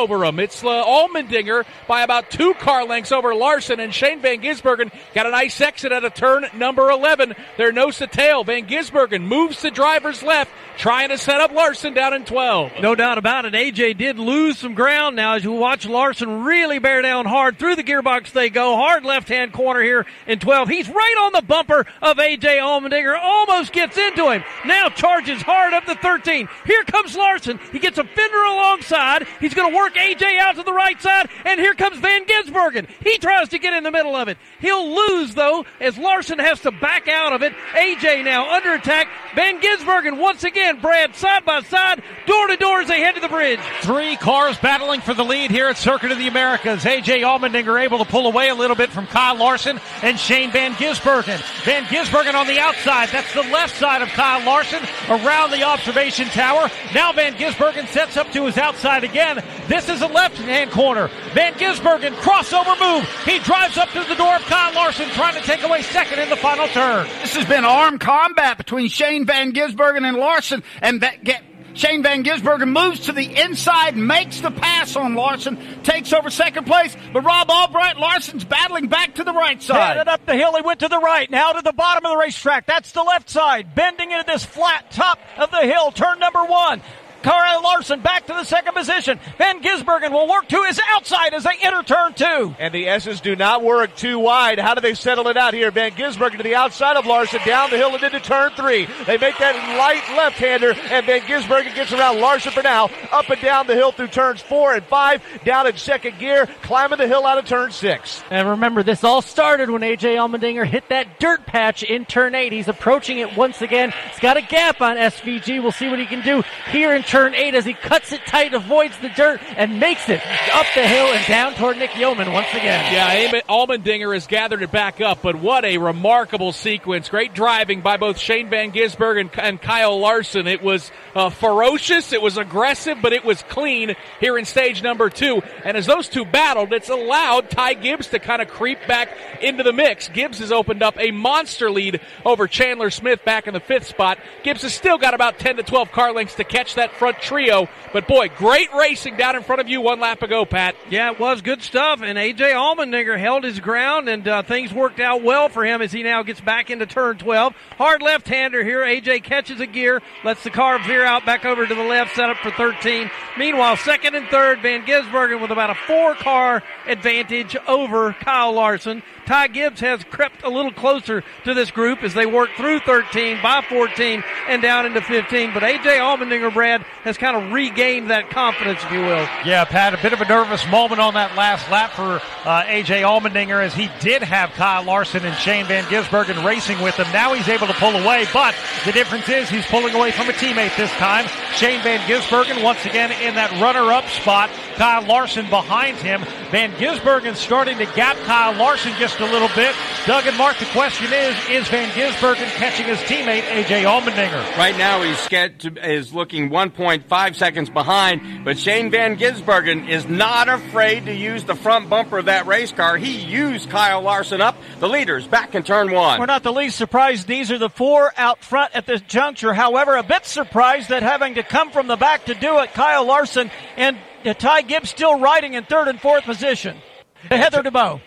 over him. It's uh, Allmendinger by about two car lengths over Larson, and Shane Van Gisbergen got a nice exit at a turn number eleven. They're nose to tail. Van Gisbergen moves to driver's left, trying to set up Larson down in twelve. No doubt about it. A J did lose some ground now as you watch Larson really bear down hard. Through the gearbox they go. Hard left-hand corner here in twelve. He's right on the bumper of A J Allmendinger. Almost gets into him. Now charges hard up to thirteen. Here comes Larson. He gets a fender alongside. He's going to work A J out to the right side. And here comes Van Gisbergen. He tries to get in the middle of it. He'll lose, though, as Larson has to back out of it. A J now under attack. Van Gisbergen once again, Brad, side by side, door to door as they head to the bridge. Three cars battling for the lead here at Circuit of the Americas. A J Allmendinger able to pull away a little bit from Kyle Larson and Shane Van Gisbergen. Van Gisbergen on the outside. That's the left side of Kyle Larson around the observation tower. Now Van Gisbergen sets up to his outside again. This is a left-hand corner. Van Gisbergen crossover move. He drives up to the door of Kyle Larson trying to take away second in the final turn. This has been armed combat between Shane Van Gisbergen and Larson, and that get Shane Van Gisbergen moves to the inside, makes the pass on Larson, takes over second place, but Rob Albright, Larson's battling back to the right side. Headed up the hill, he went to the right, now to the bottom of the racetrack. That's the left side, bending into this flat top of the hill, turn number one. Kyle Larson back to the second position. Van Gisbergen will work to his outside as they enter turn two. And the S's do not work too wide. How do they settle it out here? Van Gisbergen to the outside of Larson, down the hill and into turn three. They make that light left-hander, and Van Gisbergen gets around Larson for now. Up and down the hill through turns four and five, down in second gear, climbing the hill out of turn six. And remember, this all started when A J Allmendinger hit that dirt patch in turn eight. He's approaching it once again. He's got a gap on S V G. We'll see what he can do here in turn eight as he cuts it tight, avoids the dirt, and makes it up the hill and down toward Nick Yeoman once again. Yeah, Allmendinger has gathered it back up, but what a remarkable sequence. Great driving by both Shane Van Gisbergen and, and Kyle Larson. It was uh, ferocious, it was aggressive, but it was clean here in stage number two. And as those two battled, it's allowed Ty Gibbs to kind of creep back into the mix. Gibbs has opened up a monster lead over Chandler Smith back in the fifth spot. Gibbs has still got about ten to twelve car lengths to catch that front trio. But boy, great racing down in front of you one lap ago, Pat. Yeah, it was good stuff. And A J Allmendinger held his ground, and uh, things worked out well for him as he now gets back into turn twelve. Hard left-hander here. A J catches a gear, lets the car veer out back over to the left, set up for thirteen. Meanwhile, second and third, Van Gisbergen with about a four-car advantage over Kyle Larson. Ty Gibbs has crept a little closer to this group as they work through thirteen by fourteen and down into fifteen. But A J Allmendinger, Brad, has kind of regained that confidence, if you will. Yeah, Pat, a bit of a nervous moment on that last lap for uh, A J Allmendinger as he did have Kyle Larson and Shane Van Gisbergen racing with him. Now he's able to pull away, but the difference is he's pulling away from a teammate this time. Shane Van Gisbergen once again in that runner-up spot. Kyle Larson behind him. Van Gisbergen starting to gap Kyle Larson just a little bit. Doug and Mark, the question is, is Van Gisbergen catching his teammate A J Allmendinger? Right now he's sketch, is looking one point five seconds behind, but Shane Van Gisbergen is not afraid to use the front bumper of that race car. He used Kyle Larson up. The leaders back in turn one. We're not the least surprised these are the four out front at this juncture. However, a bit surprised that having to come from the back to do it, Kyle Larson and uh, Ty Gibbs still riding in third and fourth position. Heather DeBow.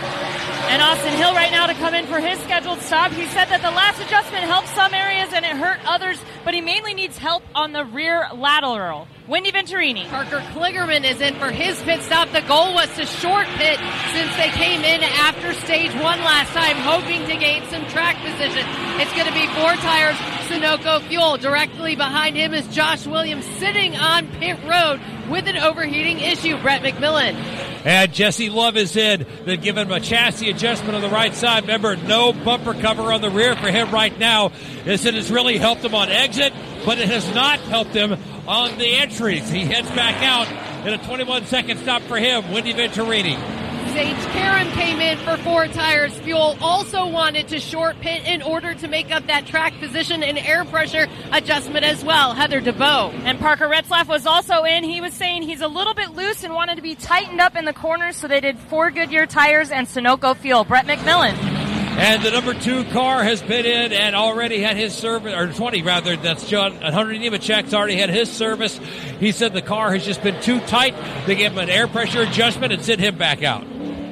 And Austin Hill right now to come in for his scheduled stop. He said that the last adjustment helped some areas and it hurt others, but he mainly needs help on the rear lateral. Wendy Venturini. Parker Kligerman is in for his pit stop. The goal was to short pit since they came in after stage one last time, hoping to gain some track position. It's going to be four tires, Sunoco Fuel. Directly behind him is Josh Williams sitting on pit road with an overheating issue. Brett McMillan. And Jesse Love is in. They've given him a chassis adjustment on the right side. Remember, no bumper cover on the rear for him right now. This has really helped him on exit, but it has not helped him on the entries. He heads back out in a twenty-one second stop for him. Wendy Venturini. Sage Karam came in for four tires. Fuel also wanted to short pit in order to make up that track position and air pressure adjustment as well. Heather DeVoe. And Parker Retzlaff was also in. He was saying he's a little bit loose and wanted to be tightened up in the corners, so they did four Goodyear tires and Sunoco Fuel. Brett McMillan. And the number two car has been in and already had his service, or twenty rather, that's John Hunter Nemechek's already had his service. He said the car has just been too tight. They gave him an air pressure adjustment and sent him back out.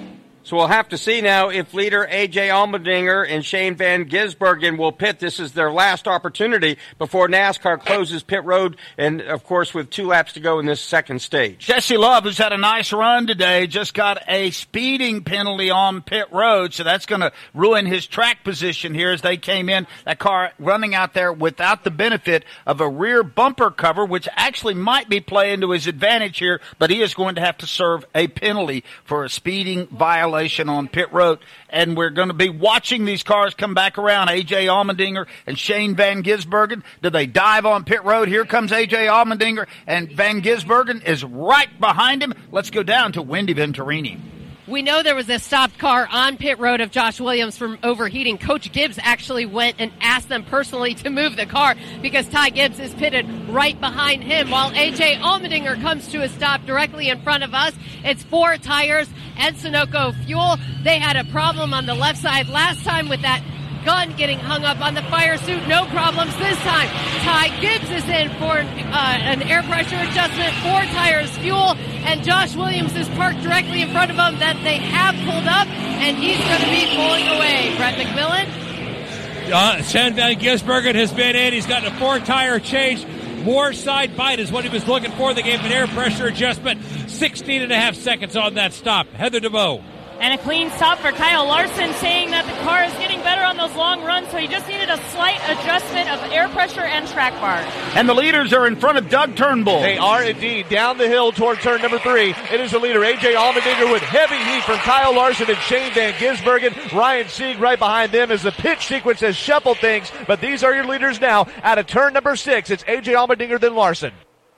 So we'll have to see now if leader A J Allmendinger and Shane Van Gisbergen will pit. This is their last opportunity before NASCAR closes pit road, and, of course, with two laps to go in this second stage. Jesse Love, who's had a nice run today, just got a speeding penalty on pit road, so that's going to ruin his track position here as they came in. That car running out there without the benefit of a rear bumper cover, which actually might be playing to his advantage here, but he is going to have to serve a penalty for a speeding violation on pit road, and we're going to be watching these cars come back around. A J Allmendinger and Shane Van Gisbergen, do they dive on pit road? Here comes A J Allmendinger, and Van Gisbergen is right behind him. Let's go down to Wendy Venturini. We know there was a stopped car on pit road of Josh Williams from overheating. Coach Gibbs actually went and asked them personally to move the car because Ty Gibbs is pitted right behind him, while A J Allmendinger comes to a stop directly in front of us. It's four tires and Sunoco fuel. They had a problem on the left side last time with that gun getting hung up on the fire suit. No problems this time. Ty Gibbs is in for uh, an air pressure adjustment, four tires, fuel, and Josh Williams is parked directly in front of him that they have pulled up, and he's going to be pulling away. Brett McMillan? Uh, Shane Van Gisbergen has been in. He's gotten a four-tire change. More side bite is what he was looking for. They gave him an air pressure adjustment. sixteen and a half seconds on that stop. Heather DeVoe. And a clean stop for Kyle Larson, saying that the car is getting better on those long runs, so he just needed a slight adjustment of air pressure and track bar. And the leaders are in front of Doug Turnbull. They are indeed down the hill toward turn number three. It is the leader, A J Allmendinger, with heavy heat from Kyle Larson and Shane Van Gisbergen. Ryan Sieg right behind them as the pitch sequence has shuffled things, but these are your leaders now out of turn number six. It's A J Allmendinger, then Larson.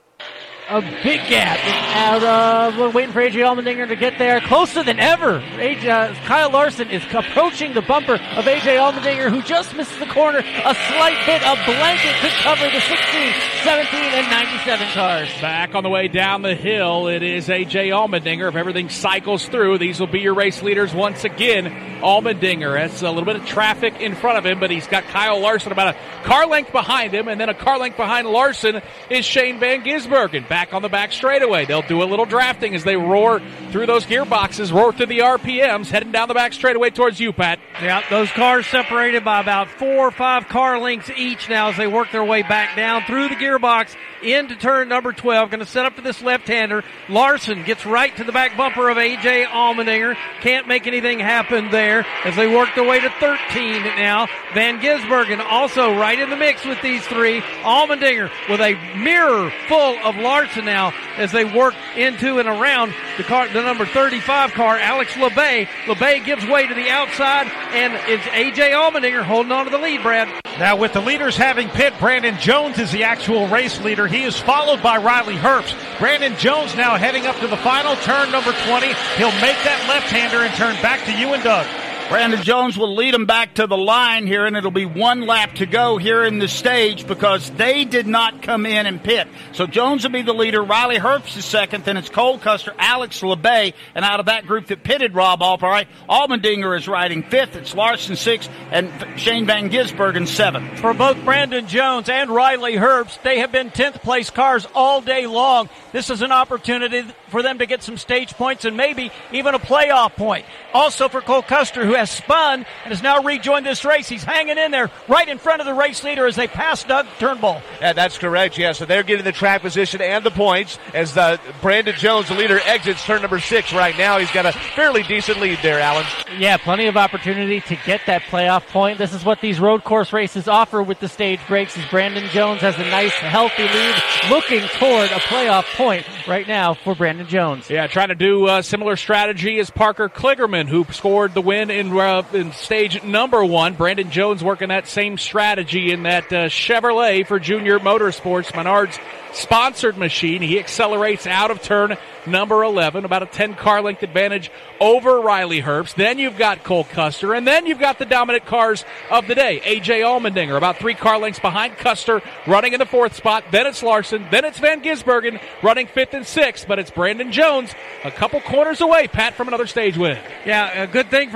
A big gap. As, uh, we're waiting for A J Allmendinger to get there. Closer than ever. A J, uh, Kyle Larson is approaching the bumper of A J Allmendinger, who just misses the corner. A slight bit of blanket could cover the sixteen, seventeen, and ninety-seven cars. Back on the way down the hill, it is A J Allmendinger. If everything cycles through, these will be your race leaders once again. Allmendinger, that's a little bit of traffic in front of him, but he's got Kyle Larson about a car length behind him, and then a car length behind Larson is Shane Van Gisbergen. Back on the back straightaway. They'll do a little drafting as they roar through those gearboxes, roar through the R P Ms, heading down the back straightaway towards you, Pat. Yeah, those cars separated by about four or five car lengths each now as they work their way back down through the gearbox into turn number twelve. Going to set up to this left-hander. Larson gets right to the back bumper of A J Allmendinger. Can't make anything happen there as they work their way to thirteen now. Van Gisbergen also right in the mix with these three. Allmendinger with a mirror full of Larson now as they work into and around the car, the number thirty-five car, Alex LeBay. LeBay gives way to the outside, and it's A J Allmendinger holding on to the lead, Brad. Now with the leaders having pit, Brandon Jones is the actual race leader. He is followed by Riley Herbst. Brandon Jones now heading up to the final turn, number twenty. He'll make that left-hander and turn back to you and Doug. Brandon Jones will lead them back to the line here, and it'll be one lap to go here in the stage because they did not come in and pit. So Jones will be the leader. Riley Herbst is second. Then it's Cole Custer, Alex LeBay, and out of that group that pitted, Rob Albright, Allmendinger is riding fifth. It's Larson sixth, and Shane Van Gisbergen seventh. For both Brandon Jones and Riley Herbst, they have been tenth place cars all day long. This is an opportunity for them to get some stage points and maybe even a playoff point. Also for Cole Custer, who has spun and has now rejoined this race. He's hanging in there right in front of the race leader as they pass Doug Turnbull. Yeah, that's correct, yeah. So they're getting the track position and the points as the Brandon Jones, the leader, exits turn number six right now. He's got a fairly decent lead there, Alan. Yeah, plenty of opportunity to get that playoff point. This is what these road course races offer with the stage breaks, as Brandon Jones has a nice, healthy lead looking toward a playoff point right now for Brandon Jones. Yeah, trying to do a similar strategy as Parker Kligerman, who scored the win in Uh, in stage number one. Brandon Jones working that same strategy in that uh, Chevrolet for Junior Motorsports, Menards sponsored machine. He accelerates out of turn number eleven, about a ten car length advantage over Riley Herbst. Then you've got Cole Custer, and then you've got the dominant cars of the day. A J Allmendinger, about three car lengths behind Custer, running in the fourth spot. Then it's Larson. Then it's Van Gisbergen, running fifth and sixth. But it's Brandon Jones, a couple corners away, Pat, from another stage win. Yeah, a good thing for Brandon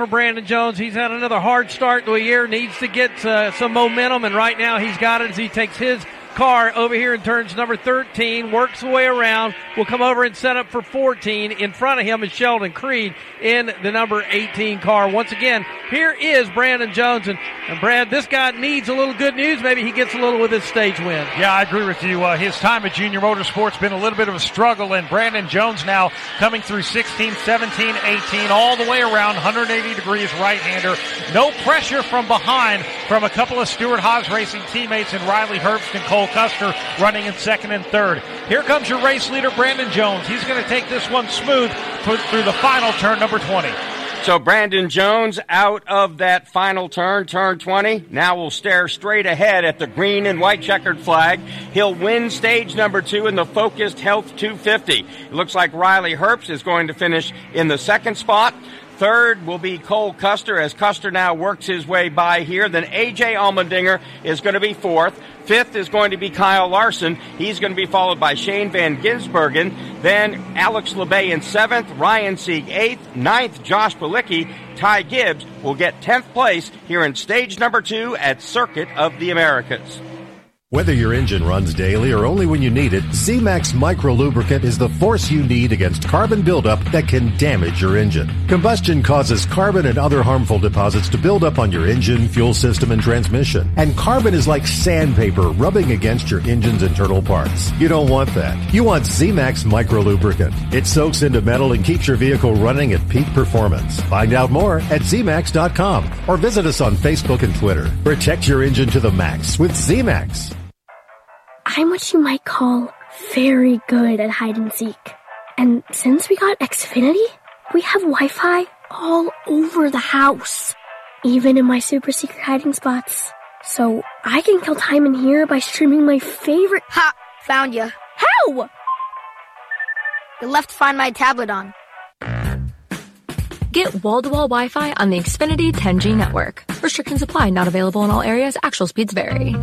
Brandon Jones, he's had another hard start to a year, needs to get uh, some momentum, and right now he's got it as he takes his car over here in turns number thirteen, works the way around, will come over and set up for fourteen. In front of him is Sheldon Creed in the number eighteen car. Once again, here is Brandon Jones. And, and Brad, this guy needs a little good news. Maybe he gets a little with his stage win. Yeah, I agree with you. Uh, his time at Junior Motorsports been a little bit of a struggle, and Brandon Jones now coming through sixteen, seventeen, eighteen, all the way around, one hundred eighty degrees right-hander. No pressure from behind from a couple of Stewart Haas Racing teammates in Riley Herbst and Cole Custer running in second and third. Here comes your race leader, Brandon Jones. He's going to take this one smooth through the final turn, number twenty. So Brandon Jones out of that final turn, turn twenty. Now will stare straight ahead at the green and white checkered flag. He'll win stage number two in the Focused Health two fifty. It looks like Riley Herbst is going to finish in the second spot. Third will be Cole Custer as Custer now works his way by here. Then A J Allmendinger is going to be fourth. Fifth is going to be Kyle Larson. He's going to be followed by Shane Van Gisbergen. Then Alex LeBay in seventh. Ryan Sieg eighth. Ninth, Josh Palicki. Ty Gibbs will get tenth place here in stage number two at Circuit of the Americas. Whether your engine runs daily or only when you need it, Z-Max Micro Lubricant is the force you need against carbon buildup that can damage your engine. Combustion causes carbon and other harmful deposits to build up on your engine, fuel system, and transmission. And carbon is like sandpaper rubbing against your engine's internal parts. You don't want that. You want Z-Max Micro Lubricant. It soaks into metal and keeps your vehicle running at peak performance. Find out more at Z max dot com or visit us on Facebook and Twitter. Protect your engine to the max with Z-Max. I'm what you might call very good at hide and seek. And since we got Xfinity, we have Wi-Fi all over the house, even in my super secret hiding spots. So I can kill time in here by streaming my favorite... Ha! Found you. How? You left Find My tablet on. Get wall-to-wall Wi-Fi on the Xfinity ten G network. Restrictions apply. Not available in all areas. Actual speeds vary.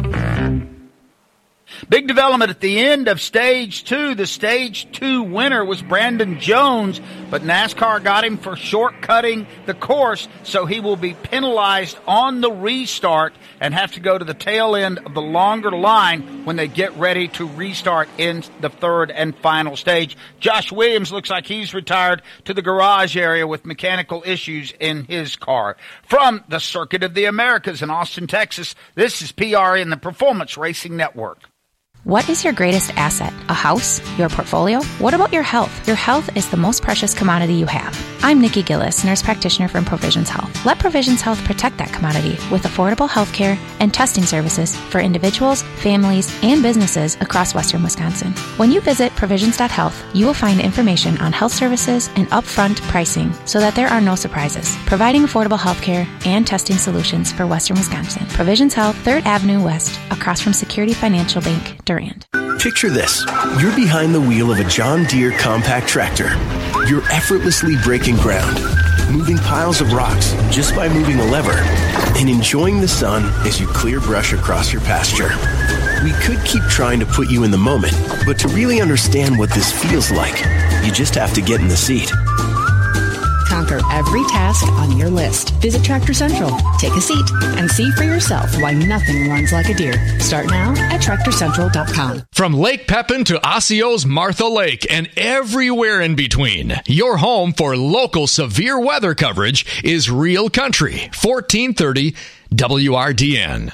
Big development at the end of stage two. The stage two winner was Brandon Jones, but NASCAR got him for shortcutting the course, so he will be penalized on the restart and have to go to the tail end of the longer line when they get ready to restart in the third and final stage. Josh Williams looks like he's retired to the garage area with mechanical issues in his car. From the Circuit of the Americas in Austin, Texas, this is P R N, the Performance Racing Network. What is your greatest asset? A house? Your portfolio? What about your health? Your health is the most precious commodity you have. I'm Nikki Gillis, nurse practitioner from Provisions Health. Let Provisions Health protect that commodity with affordable health care and testing services for individuals, families, and businesses across western Wisconsin. When you visit provisions dot health, you will find information on health services and upfront pricing so that there are no surprises, providing affordable health care and testing solutions for western Wisconsin. Provisions Health, third Avenue West, across from Security Financial Bank, Durand. Picture this. You're behind the wheel of a John Deere compact tractor. You're effortlessly breaking ground, moving piles of rocks just by moving a lever, and enjoying the sun as you clear brush across your pasture. We could keep trying to put you in the moment, but to really understand what this feels like, you just have to get in the seat. Conquer every task on your list. Visit Tractor Central, take a seat, and see for yourself why nothing runs like a deer. Start now at tractor central dot com. From Lake Pepin to Osceola's Martha Lake and everywhere in between, your home for local severe weather coverage is Real Country, fourteen thirty W R D N.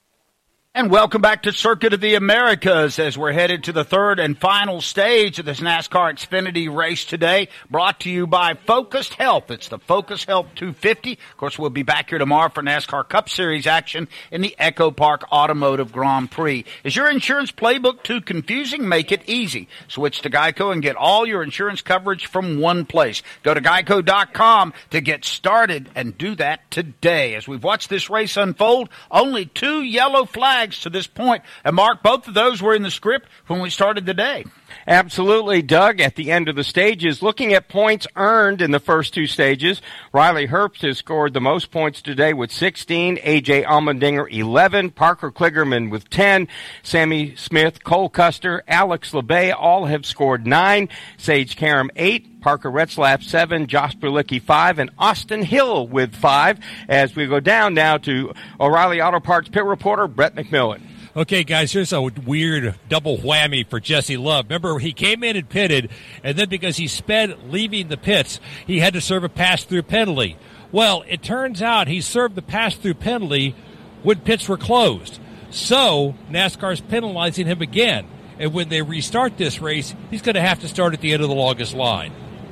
And welcome back to Circuit of the Americas as we're headed to the third and final stage of this NASCAR Xfinity race today, brought to you by Focused Health. It's the Focused Health two fifty. Of course, we'll be back here tomorrow for NASCAR Cup Series action in the Echo Park Automotive Grand Prix. Is your insurance playbook too confusing? Make it easy. Switch to Geico and get all your insurance coverage from one place. Go to geico dot com to get started and do that today. As we've watched this race unfold, only two yellow flags to this point. And Mark, both of those were in the script when we started the day. Absolutely, Doug. At the end of the stages, looking at points earned in the first two stages, Riley Herbst has scored the most points today with sixteen, A J Allmendinger eleven, Parker Kligerman with ten, Sammy Smith, Cole Custer, Alex LeBay all have scored nine, Sage Karam eight, Parker Retzlaff seven, Josh Berlicki five, and Austin Hill with five. As we go down now to O'Reilly Auto Parts pit reporter Brett McMillan. Okay, guys, here's a weird double whammy for Jesse Love. Remember, he came in and pitted, and then because he sped leaving the pits, he had to serve a pass-through penalty. Well, it turns out he served the pass-through penalty when pits were closed. So NASCAR's penalizing him again. And when they restart this race, he's going to have to start at the end of the longest line.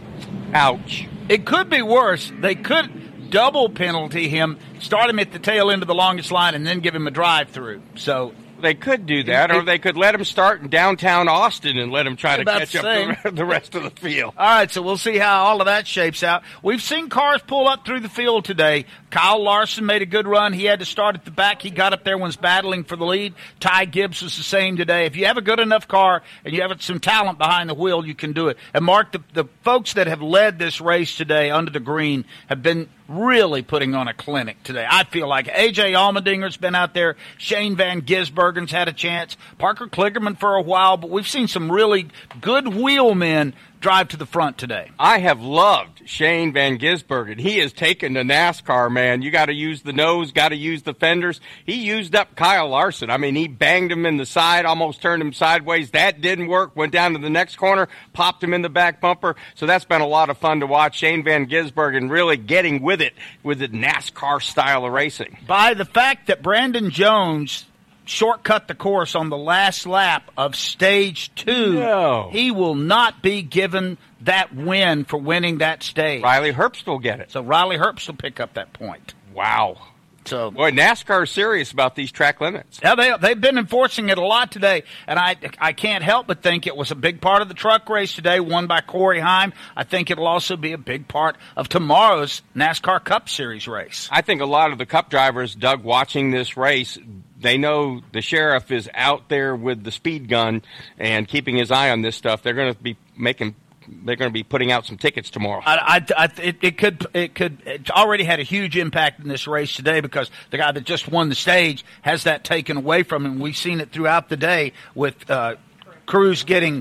Ouch. It could be worse. They could double penalty him, start him at the tail end of the longest line, and then give him a drive-through. So they could do that, or they could let him start in downtown Austin and let him try to catch up to the rest of the field. All right, so we'll see how all of that shapes out. We've seen cars pull up through the field today. Kyle Larson made a good run. He had to start at the back. He got up there when was battling for the lead. Ty Gibbs was the same today. If you have a good enough car and you have some talent behind the wheel, you can do it. And, Mark, the, the folks that have led this race today under the green have been really putting on a clinic today. I feel like A J Allmendinger's been out there. Shane Van Gisbergen's had a chance. Parker Kligerman for a while, but we've seen some really good wheelmen drive to the front today. I have loved Shane Van Gisbergen. He has taken the NASCAR, man. You got to use the nose, got to use the fenders. He used up Kyle Larson. I mean, he banged him in the side, almost turned him sideways. That didn't work. Went down to the next corner, popped him in the back bumper. So that's been a lot of fun to watch. Shane Van Gisbergen really getting with it, with the NASCAR style of racing. By the fact that Brandon Jones shortcut the course on the last lap of stage two, no. he will not be given that win for winning that stage. Riley Herbst will get it. So Riley Herbst will pick up that point. Wow. So, boy, NASCAR is serious about these track limits. Yeah, they, they've been enforcing it a lot today, and I I can't help but think it was a big part of the truck race today, won by Corey Heim. I think it'll also be a big part of tomorrow's NASCAR Cup Series race. I think a lot of the Cup drivers, Doug, watching this race, they know the sheriff is out there with the speed gun and keeping his eye on this stuff. They're going to be making They're going to be putting out some tickets tomorrow. I, I, I, it, it could, it could, it's already had a huge impact in this race today because the guy that just won the stage has that taken away from him. We've seen it throughout the day with uh, Cruz getting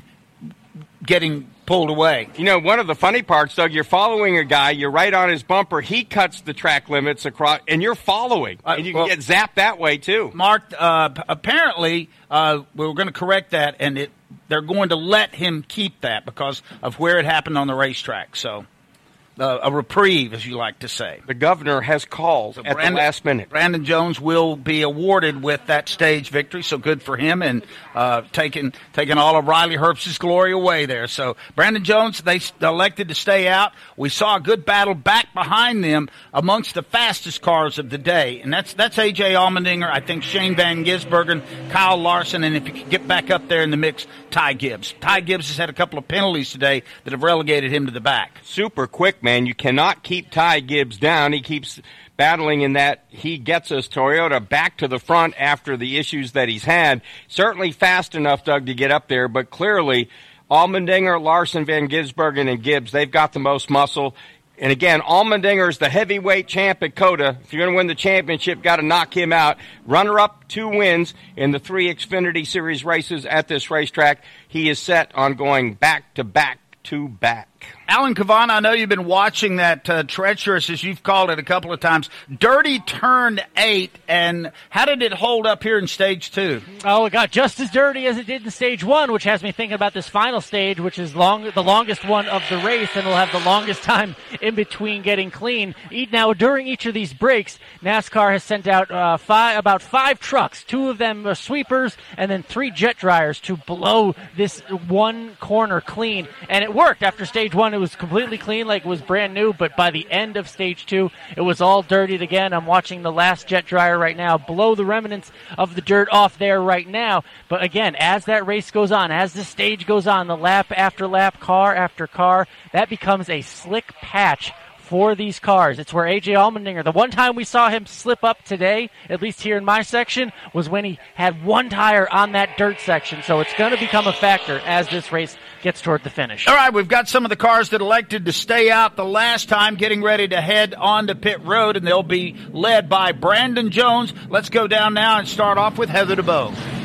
getting pulled away. You know, one of the funny parts, Doug, you're following a guy, you're right on his bumper, he cuts the track limits across, and you're following, uh, and you well, can get zapped that way too. Mark, uh, apparently, uh, we're going to correct that, and it. They're going to let him keep that because of where it happened on the racetrack. So, uh, a reprieve, as you like to say. The governor has called so at Brandon, the last minute. Brandon Jones will be awarded with that stage victory, so good for him, and uh, taking taking all of Riley Herbst's glory away there. So, Brandon Jones, they elected to stay out. We saw a good battle back behind them amongst the fastest cars of the day, and that's that's A J Allmendinger, I think Shane Van Gisbergen, Kyle Larson, and if you could get back up there in the mix, Ty Gibbs. Ty Gibbs has had a couple of penalties today that have relegated him to the back. Super quick, man. You cannot keep Ty Gibbs down. He keeps battling in that he gets us Toyota back to the front after the issues that he's had. Certainly fast enough, Doug, to get up there, but clearly Allmendinger, Larson, Van Gisbergen, and Gibbs, they've got the most muscle. And again, Allmendinger is the heavyweight champ at COTA. If you're going to win the championship, got to knock him out. Runner-up, two wins in the three Xfinity Series races at this racetrack. He is set on going back-to-back to back. Alan Cavanna, I know you've been watching that uh, treacherous, as you've called it a couple of times, dirty turn eight, and how did it hold up here in stage two? Oh, it got just as dirty as it did in stage one, which has me thinking about this final stage, which is long, the longest one of the race, and will have the longest time in between getting clean. Now, during each of these breaks, NASCAR has sent out uh, five, about five trucks, two of them are sweepers, and then three jet dryers to blow this one corner clean, and it worked. After stage one, it was completely clean, like it was brand new, but by the end of stage two, it was all dirtied again. I'm watching the last jet dryer right now blow the remnants of the dirt off there right now. But again, as that race goes on, as the stage goes on, the lap after lap, car after car, that becomes a slick patch for these cars. It's where A J Allmendinger, the one time we saw him slip up today, at least here in my section, was when he had one tire on that dirt section. So it's going to become a factor as this race gets toward the finish. All right, we've got some of the cars that elected to stay out the last time getting ready to head on to pit road, and they'll be led by Brandon Jones. Let's go down now and start off with Heather DeBow.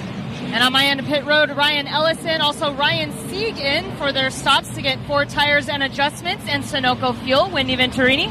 And on my end of pit road, Ryan Ellison, also Ryan Sieg in for their stops to get four tires and adjustments, and Sunoco Fuel, Wendy Venturini.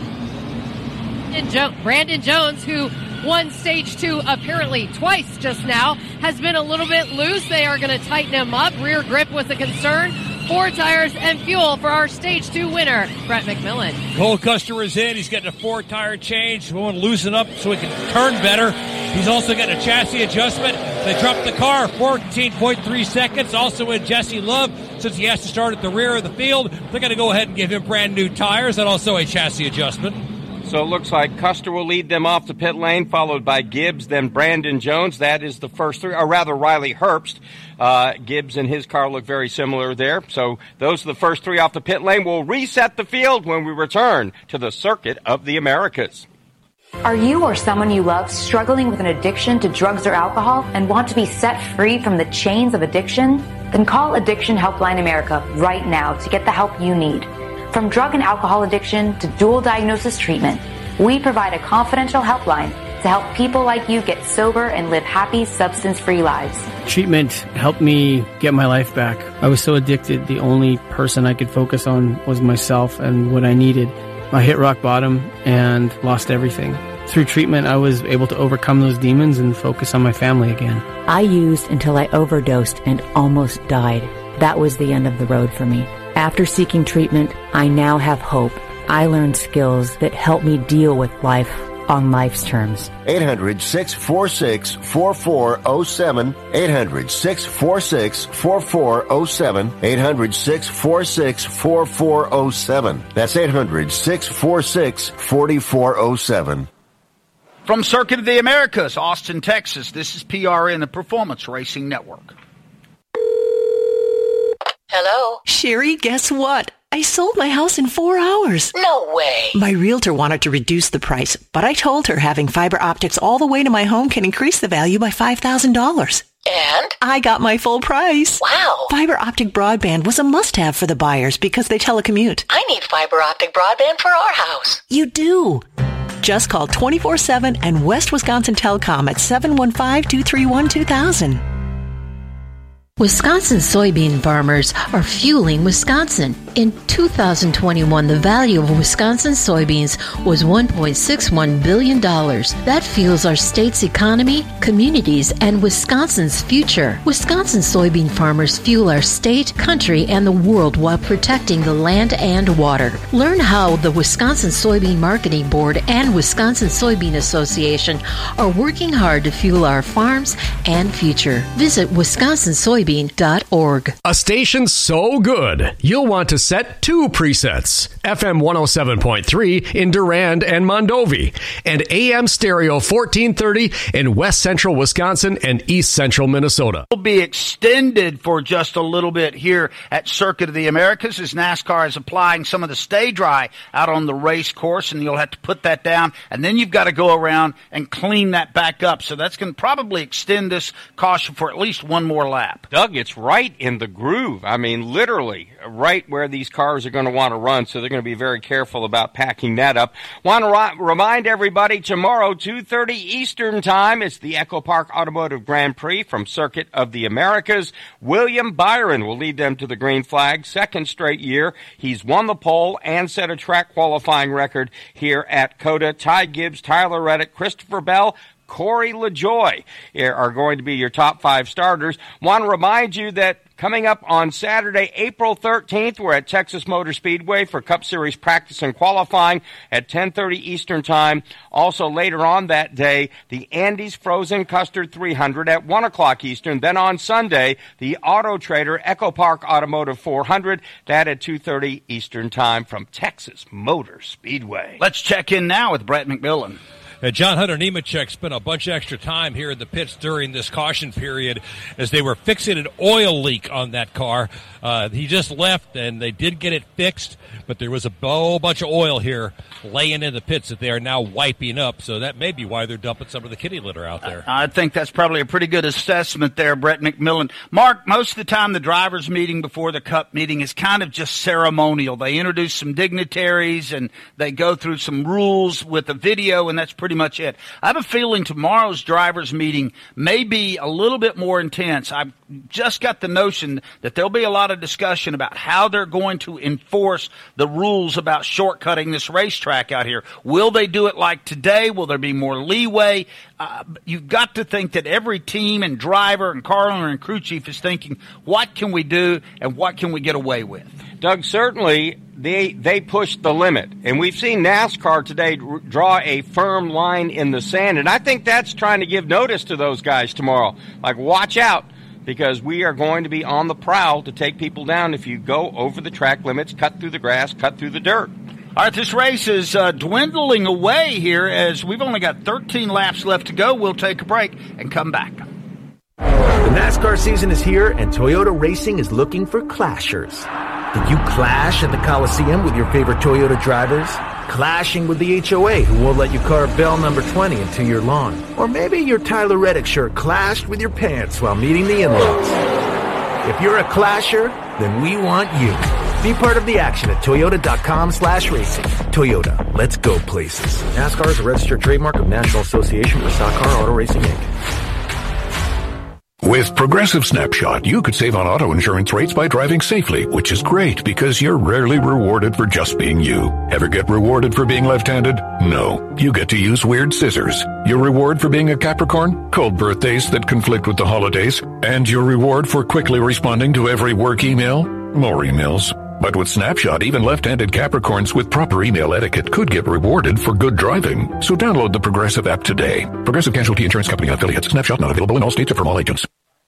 And jo- Brandon Jones, who won stage two apparently twice just now, has been a little bit loose. They are going to tighten him up. Rear grip was a concern. Four tires and fuel for our stage two winner, Brett McMillan. Cole Custer is in. He's getting a four-tire change. We want to loosen up so he can turn better. He's also getting a chassis adjustment. They dropped the car fourteen point three seconds. Also in Jesse Love, since he has to start at the rear of the field, they're going to go ahead and give him brand new tires and also a chassis adjustment. So it looks like Custer will lead them off the pit lane, followed by Gibbs, then Brandon Jones. That is the first three, or rather Riley Herbst. Uh, Gibbs and his car look very similar there. So those are the first three off the pit lane. We'll reset the field when we return to the Circuit of the Americas. Are you or someone you love struggling with an addiction to drugs or alcohol and want to be set free from the chains of addiction? Then call Addiction Helpline America right now to get the help you need. From drug and alcohol addiction to dual diagnosis treatment, we provide a confidential helpline to help people like you get sober and live happy, substance-free lives. Treatment helped me get my life back. I was so addicted, the only person I could focus on was myself and what I needed. I hit rock bottom and lost everything. Through treatment, I was able to overcome those demons and focus on my family again. I used until I overdosed and almost died. That was the end of the road for me. After seeking treatment, I now have hope. I learned skills that help me deal with life on life's terms. eight hundred, six four six, four four zero seven. eight hundred, six four six, four four zero seven. eight hundred, six four six, four four zero seven. That's eight hundred, six four six, four four zero seven. From Circuit of the Americas, Austin, Texas, this is P R N, the Performance Racing Network. Hello? Sherry, guess what? I sold my house in four hours. No way. My realtor wanted to reduce the price, but I told her having fiber optics all the way to my home can increase the value by five thousand dollars. And? I got my full price. Wow. Fiber optic broadband was a must-have for the buyers because they telecommute. I need fiber optic broadband for our house. You do. Just call twenty-four seven and West Wisconsin Telecom at seven one five, two three one, two thousand. Wisconsin soybean farmers are fueling Wisconsin. In two thousand twenty-one, the value of Wisconsin soybeans was one point six one billion dollars. That fuels our state's economy, communities, and Wisconsin's future. Wisconsin soybean farmers fuel our state, country, and the world while protecting the land and water. Learn how the Wisconsin Soybean Marketing Board and Wisconsin Soybean Association are working hard to fuel our farms and future. Visit Wisconsin Soybean dot org. A station so good, you'll want to set two presets. F M one oh seven point three in Durand and Mondovi, and A M stereo fourteen thirty in West Central Wisconsin and East Central Minnesota. Will be extended for just a little bit here at Circuit of the Americas as NASCAR is applying some of the stay dry out on the race course, and you'll have to put that down, and then you've got to go around and clean that back up. So that's going to probably extend this caution for at least one more lap. Doug, it's right in the groove. I mean, literally right where these cars are going to want to run, so they're going to be very careful about packing that up. Want to ri- remind everybody, tomorrow, two thirty Eastern Time, it's the Echo Park Automotive Grand Prix from Circuit of the Americas. William Byron will lead them to the green flag, second straight year. He's won the pole and set a track qualifying record here at COTA. Ty Gibbs, Tyler Reddick, Christopher Bell, Corey LaJoy are going to be your top five starters. Want to remind you that coming up on Saturday, April thirteenth, we're at Texas Motor Speedway for Cup Series practice and qualifying at ten thirty Eastern Time. Also later on that day, the Andes Frozen Custard three hundred at one o'clock Eastern. Then on Sunday, the Auto Trader Echo Park Automotive four hundred, that at two thirty Eastern Time from Texas Motor Speedway. Let's check in now with Brett McMillan. And John Hunter Nemechek spent a bunch of extra time here in the pits during this caution period as they were fixing an oil leak on that car. Uh, he just left, and they did get it fixed, but there was a whole bunch of oil here laying in the pits that they are now wiping up, so that may be why they're dumping some of the kitty litter out there. I think that's probably a pretty good assessment there, Brett McMillan. Mark, most of the time the drivers' meeting before the Cup meeting is kind of just ceremonial. They introduce some dignitaries, and they go through some rules with a video, and that's pretty pretty much it. I have a feeling tomorrow's drivers' meeting may be a little bit more intense. I've just got the notion that there'll be a lot of discussion about how they're going to enforce the rules about shortcutting this racetrack out here. Will they do it like today? Will there be more leeway? Uh, you've got to think that every team and driver and car owner and crew chief is thinking, what can we do and what can we get away with? Doug, certainly they they pushed the limit, and we've seen NASCAR today draw a firm line in the sand, and I think that's trying to give notice to those guys tomorrow. Like, watch out, because we are going to be on the prowl to take people down if you go over the track limits, cut through the grass, cut through the dirt. All right, this race is uh, dwindling away here as we've only got thirteen laps left to go. We'll take a break and come back. The NASCAR season is here, and Toyota Racing is looking for clashers. Did you clash at the Coliseum with your favorite Toyota drivers? Clashing with the H O A, who won't let you carve bell number twenty into your lawn? Or maybe your Tyler Reddick shirt clashed with your pants while meeting the in-laws. If you're a clasher, then we want you. Be part of the action at toyota.com slash racing. Toyota, let's go places. NASCAR is a registered trademark of National Association for Stock Car Auto Racing, Incorporated. With Progressive Snapshot, you could save on auto insurance rates by driving safely, which is great because you're rarely rewarded for just being you. Ever get rewarded for being left-handed? No. You get to use weird scissors. Your reward for being a Capricorn? Cold birthdays that conflict with the holidays. And your reward for quickly responding to every work email? More emails. But with Snapshot, even left-handed Capricorns with proper email etiquette could get rewarded for good driving. So download the Progressive app today. Progressive Casualty Insurance Company affiliates. Snapshot not available in all states or from all agents.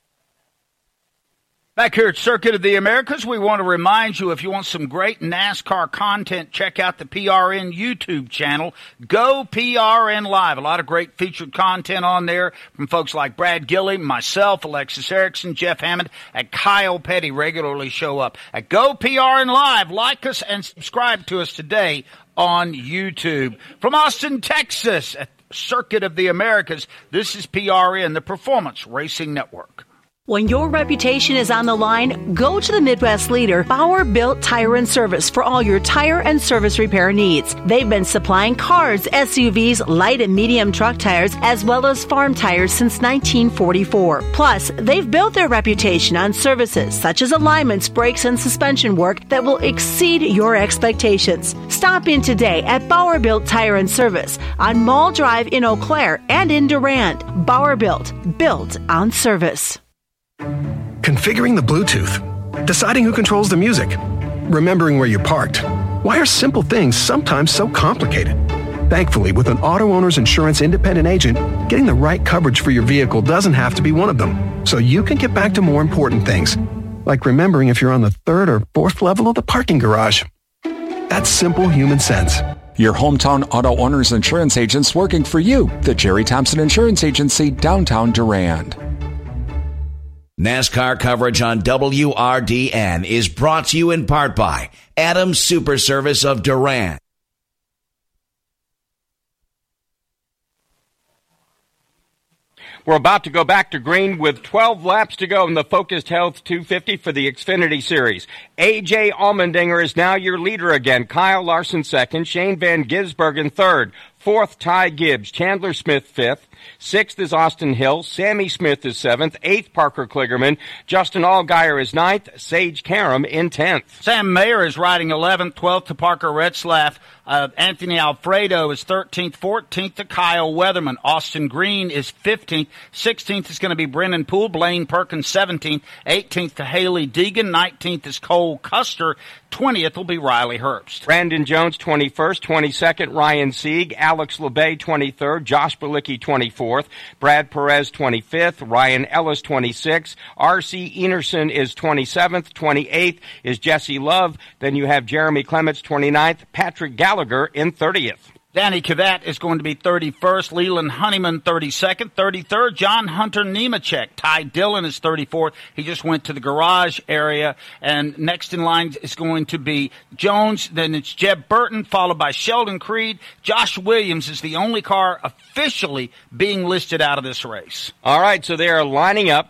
Back here at Circuit of the Americas, we want to remind you, if you want some great NASCAR content, check out the P R N YouTube channel. Go P R N Live. A lot of great featured content on there from folks like Brad Gilley, myself, Alexis Erickson, Jeff Hammond, and Kyle Petty regularly show up. At Go P R N Live, like us and subscribe to us today on YouTube. From Austin, Texas, at Circuit of the Americas, this is P R N, the Performance Racing Network. When your reputation is on the line, go to the Midwest leader, Bauer Built Tire and Service, for all your tire and service repair needs. They've been supplying cars, S U Vs, light and medium truck tires, as well as farm tires since nineteen forty-four. Plus, they've built their reputation on services such as alignments, brakes, and suspension work that will exceed your expectations. Stop in today at Bauer Built Tire and Service on Mall Drive in Eau Claire and in Durand. Bauer Built, built on service. Configuring the Bluetooth, deciding who controls the music, remembering where you parked. Why are simple things sometimes so complicated? Thankfully, with an auto owner's insurance independent agent, getting the right coverage for your vehicle doesn't have to be one of them. So you can get back to more important things, like remembering if you're on the third or fourth level of the parking garage. That's simple human sense. Your hometown auto owner's insurance agents working for you. The Jerry Thompson Insurance Agency, downtown Durand. NASCAR coverage on W R D N is brought to you in part by Adams Super Service of Durand. We're about to go back to green with twelve laps to go in the Focused Health two fifty for the Xfinity Series. A J Allmendinger is now your leader again. Kyle Larson second. Shane Van Gisbergen third. Fourth, Ty Gibbs. Chandler Smith fifth. Sixth is Austin Hill. Sammy Smith is seventh. Eighth, Parker Kligerman. Justin Allgaier is ninth. Sage Karam in tenth. Sam Mayer is riding eleventh. twelfth to Parker Retzlaff. Uh, Anthony Alfredo is thirteenth. fourteenth to Kyle Weatherman. Austin Green is fifteenth. sixteenth is going to be Brennan Poole. Blaine Perkins seventeenth. eighteenth to Haley Deegan. nineteenth is Cole Custer. twentieth will be Riley Herbst. Brandon Jones twenty-first. twenty-second, Ryan Sieg. Alex LeBay twenty-third. Josh Balicki twenty-fourth. Brad Perez twenty-fifth. Ryan Ellis twenty-sixth. R C Enerson is twenty-seventh. twenty-eighth is Jesse Love. Then you have Jeremy Clements twenty-ninth. Patrick Gallagher in thirtieth. Danny Kvyat is going to be thirty-first. Leland Honeyman, thirty-second. thirty-third, John Hunter Nemechek. Ty Dillon is thirty-fourth. He just went to the garage area. And next in line is going to be Jones. Then it's Jeb Burton, followed by Sheldon Creed. Josh Williams is the only car officially being listed out of this race. All right, so they are lining up.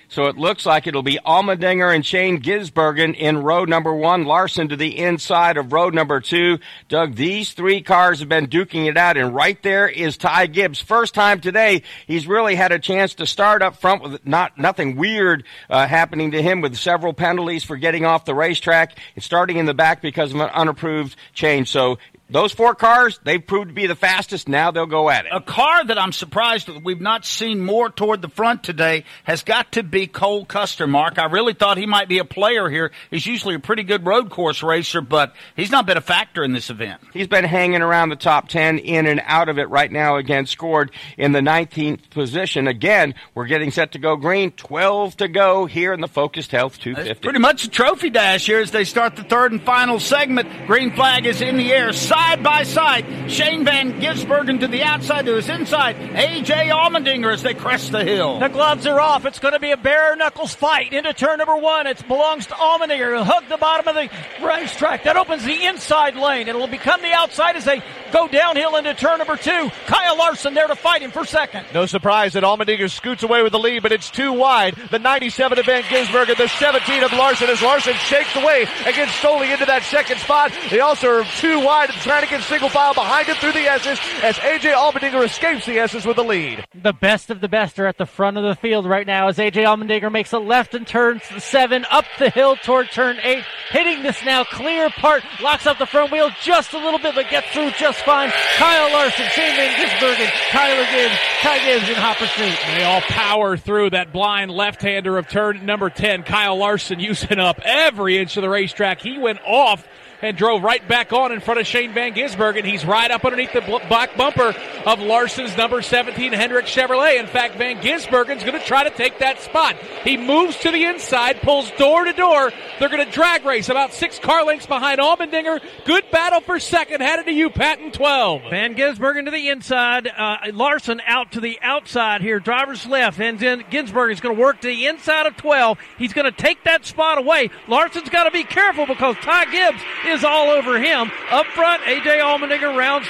So it looks like it'll be Allmendinger and Shane Gisbergen in row number one, Larson to the inside of row number two. Doug, these three cars have been duking it out, and right there is Ty Gibbs. First time today he's really had a chance to start up front with not nothing weird uh, happening to him, with several penalties for getting off the racetrack and starting in the back because of an unapproved change. So those four cars, they've proved to be the fastest. Now they'll go at it. A car that I'm surprised that we've not seen more toward the front today has got to be Cole Custer, Mark. I really thought he might be a player here. He's usually a pretty good road course racer, but he's not been a factor in this event. He's been hanging around the top ten, in and out of it right now. Again, scored in the nineteenth position. Again, we're getting set to go green. twelve to go here in the Focused Health two fifty. It's pretty much a trophy dash here as they start the third and final segment. Green flag is in the air. Side by side, Shane Van Gisbergen to the outside, to his inside, A J Allmendinger as they crest the hill. The gloves are off. It's going to be a bare knuckles fight into turn number one. It belongs to Allmendinger. He'll hug the bottom of the racetrack. That opens the inside lane. It will become the outside as they go downhill into turn number two. Kyle Larson there to fight him for second. No surprise that Allmendinger scoots away with the lead, but it's too wide. The ninety-seven of Van Gisbergen, the seventeen of Larson, as Larson shakes away and gets solely into that second spot. They also are too wide and trying to get single file behind him through the S's as A J Allmendinger escapes the S's with the lead. The best of the best are at the front of the field right now as A J Allmendinger makes a left and turns seven up the hill toward turn eight, hitting this now clear part, locks up the front wheel just a little bit, but gets through just fine. Kyle Larson, Shane Van Gisbergen, Tyler Gibbs, Ty Gibbs in hot pursuit. They all power through that blind left-hander of turn number ten. Kyle Larson using up every inch of the racetrack. He went off and drove right back on in front of Shane Van Gisbergen. He's right up underneath the black bumper of Larson's number seventeen Hendrick Chevrolet. In fact, Van Gisbergen's going to try to take that spot. He moves to the inside, pulls door to door. They're going to drag race about six car lengths behind Allmendinger. Good battle for second. Headed to you, Pat, in twelve. Van Gisbergen to the inside. Uh, Larson out to the outside here. Driver's left. And then Gisbergen is going to work to the inside of twelve. He's going to take that spot away. Larson's got to be careful because Ty Gibbs is all over him. Up front, A J Allmendinger rounds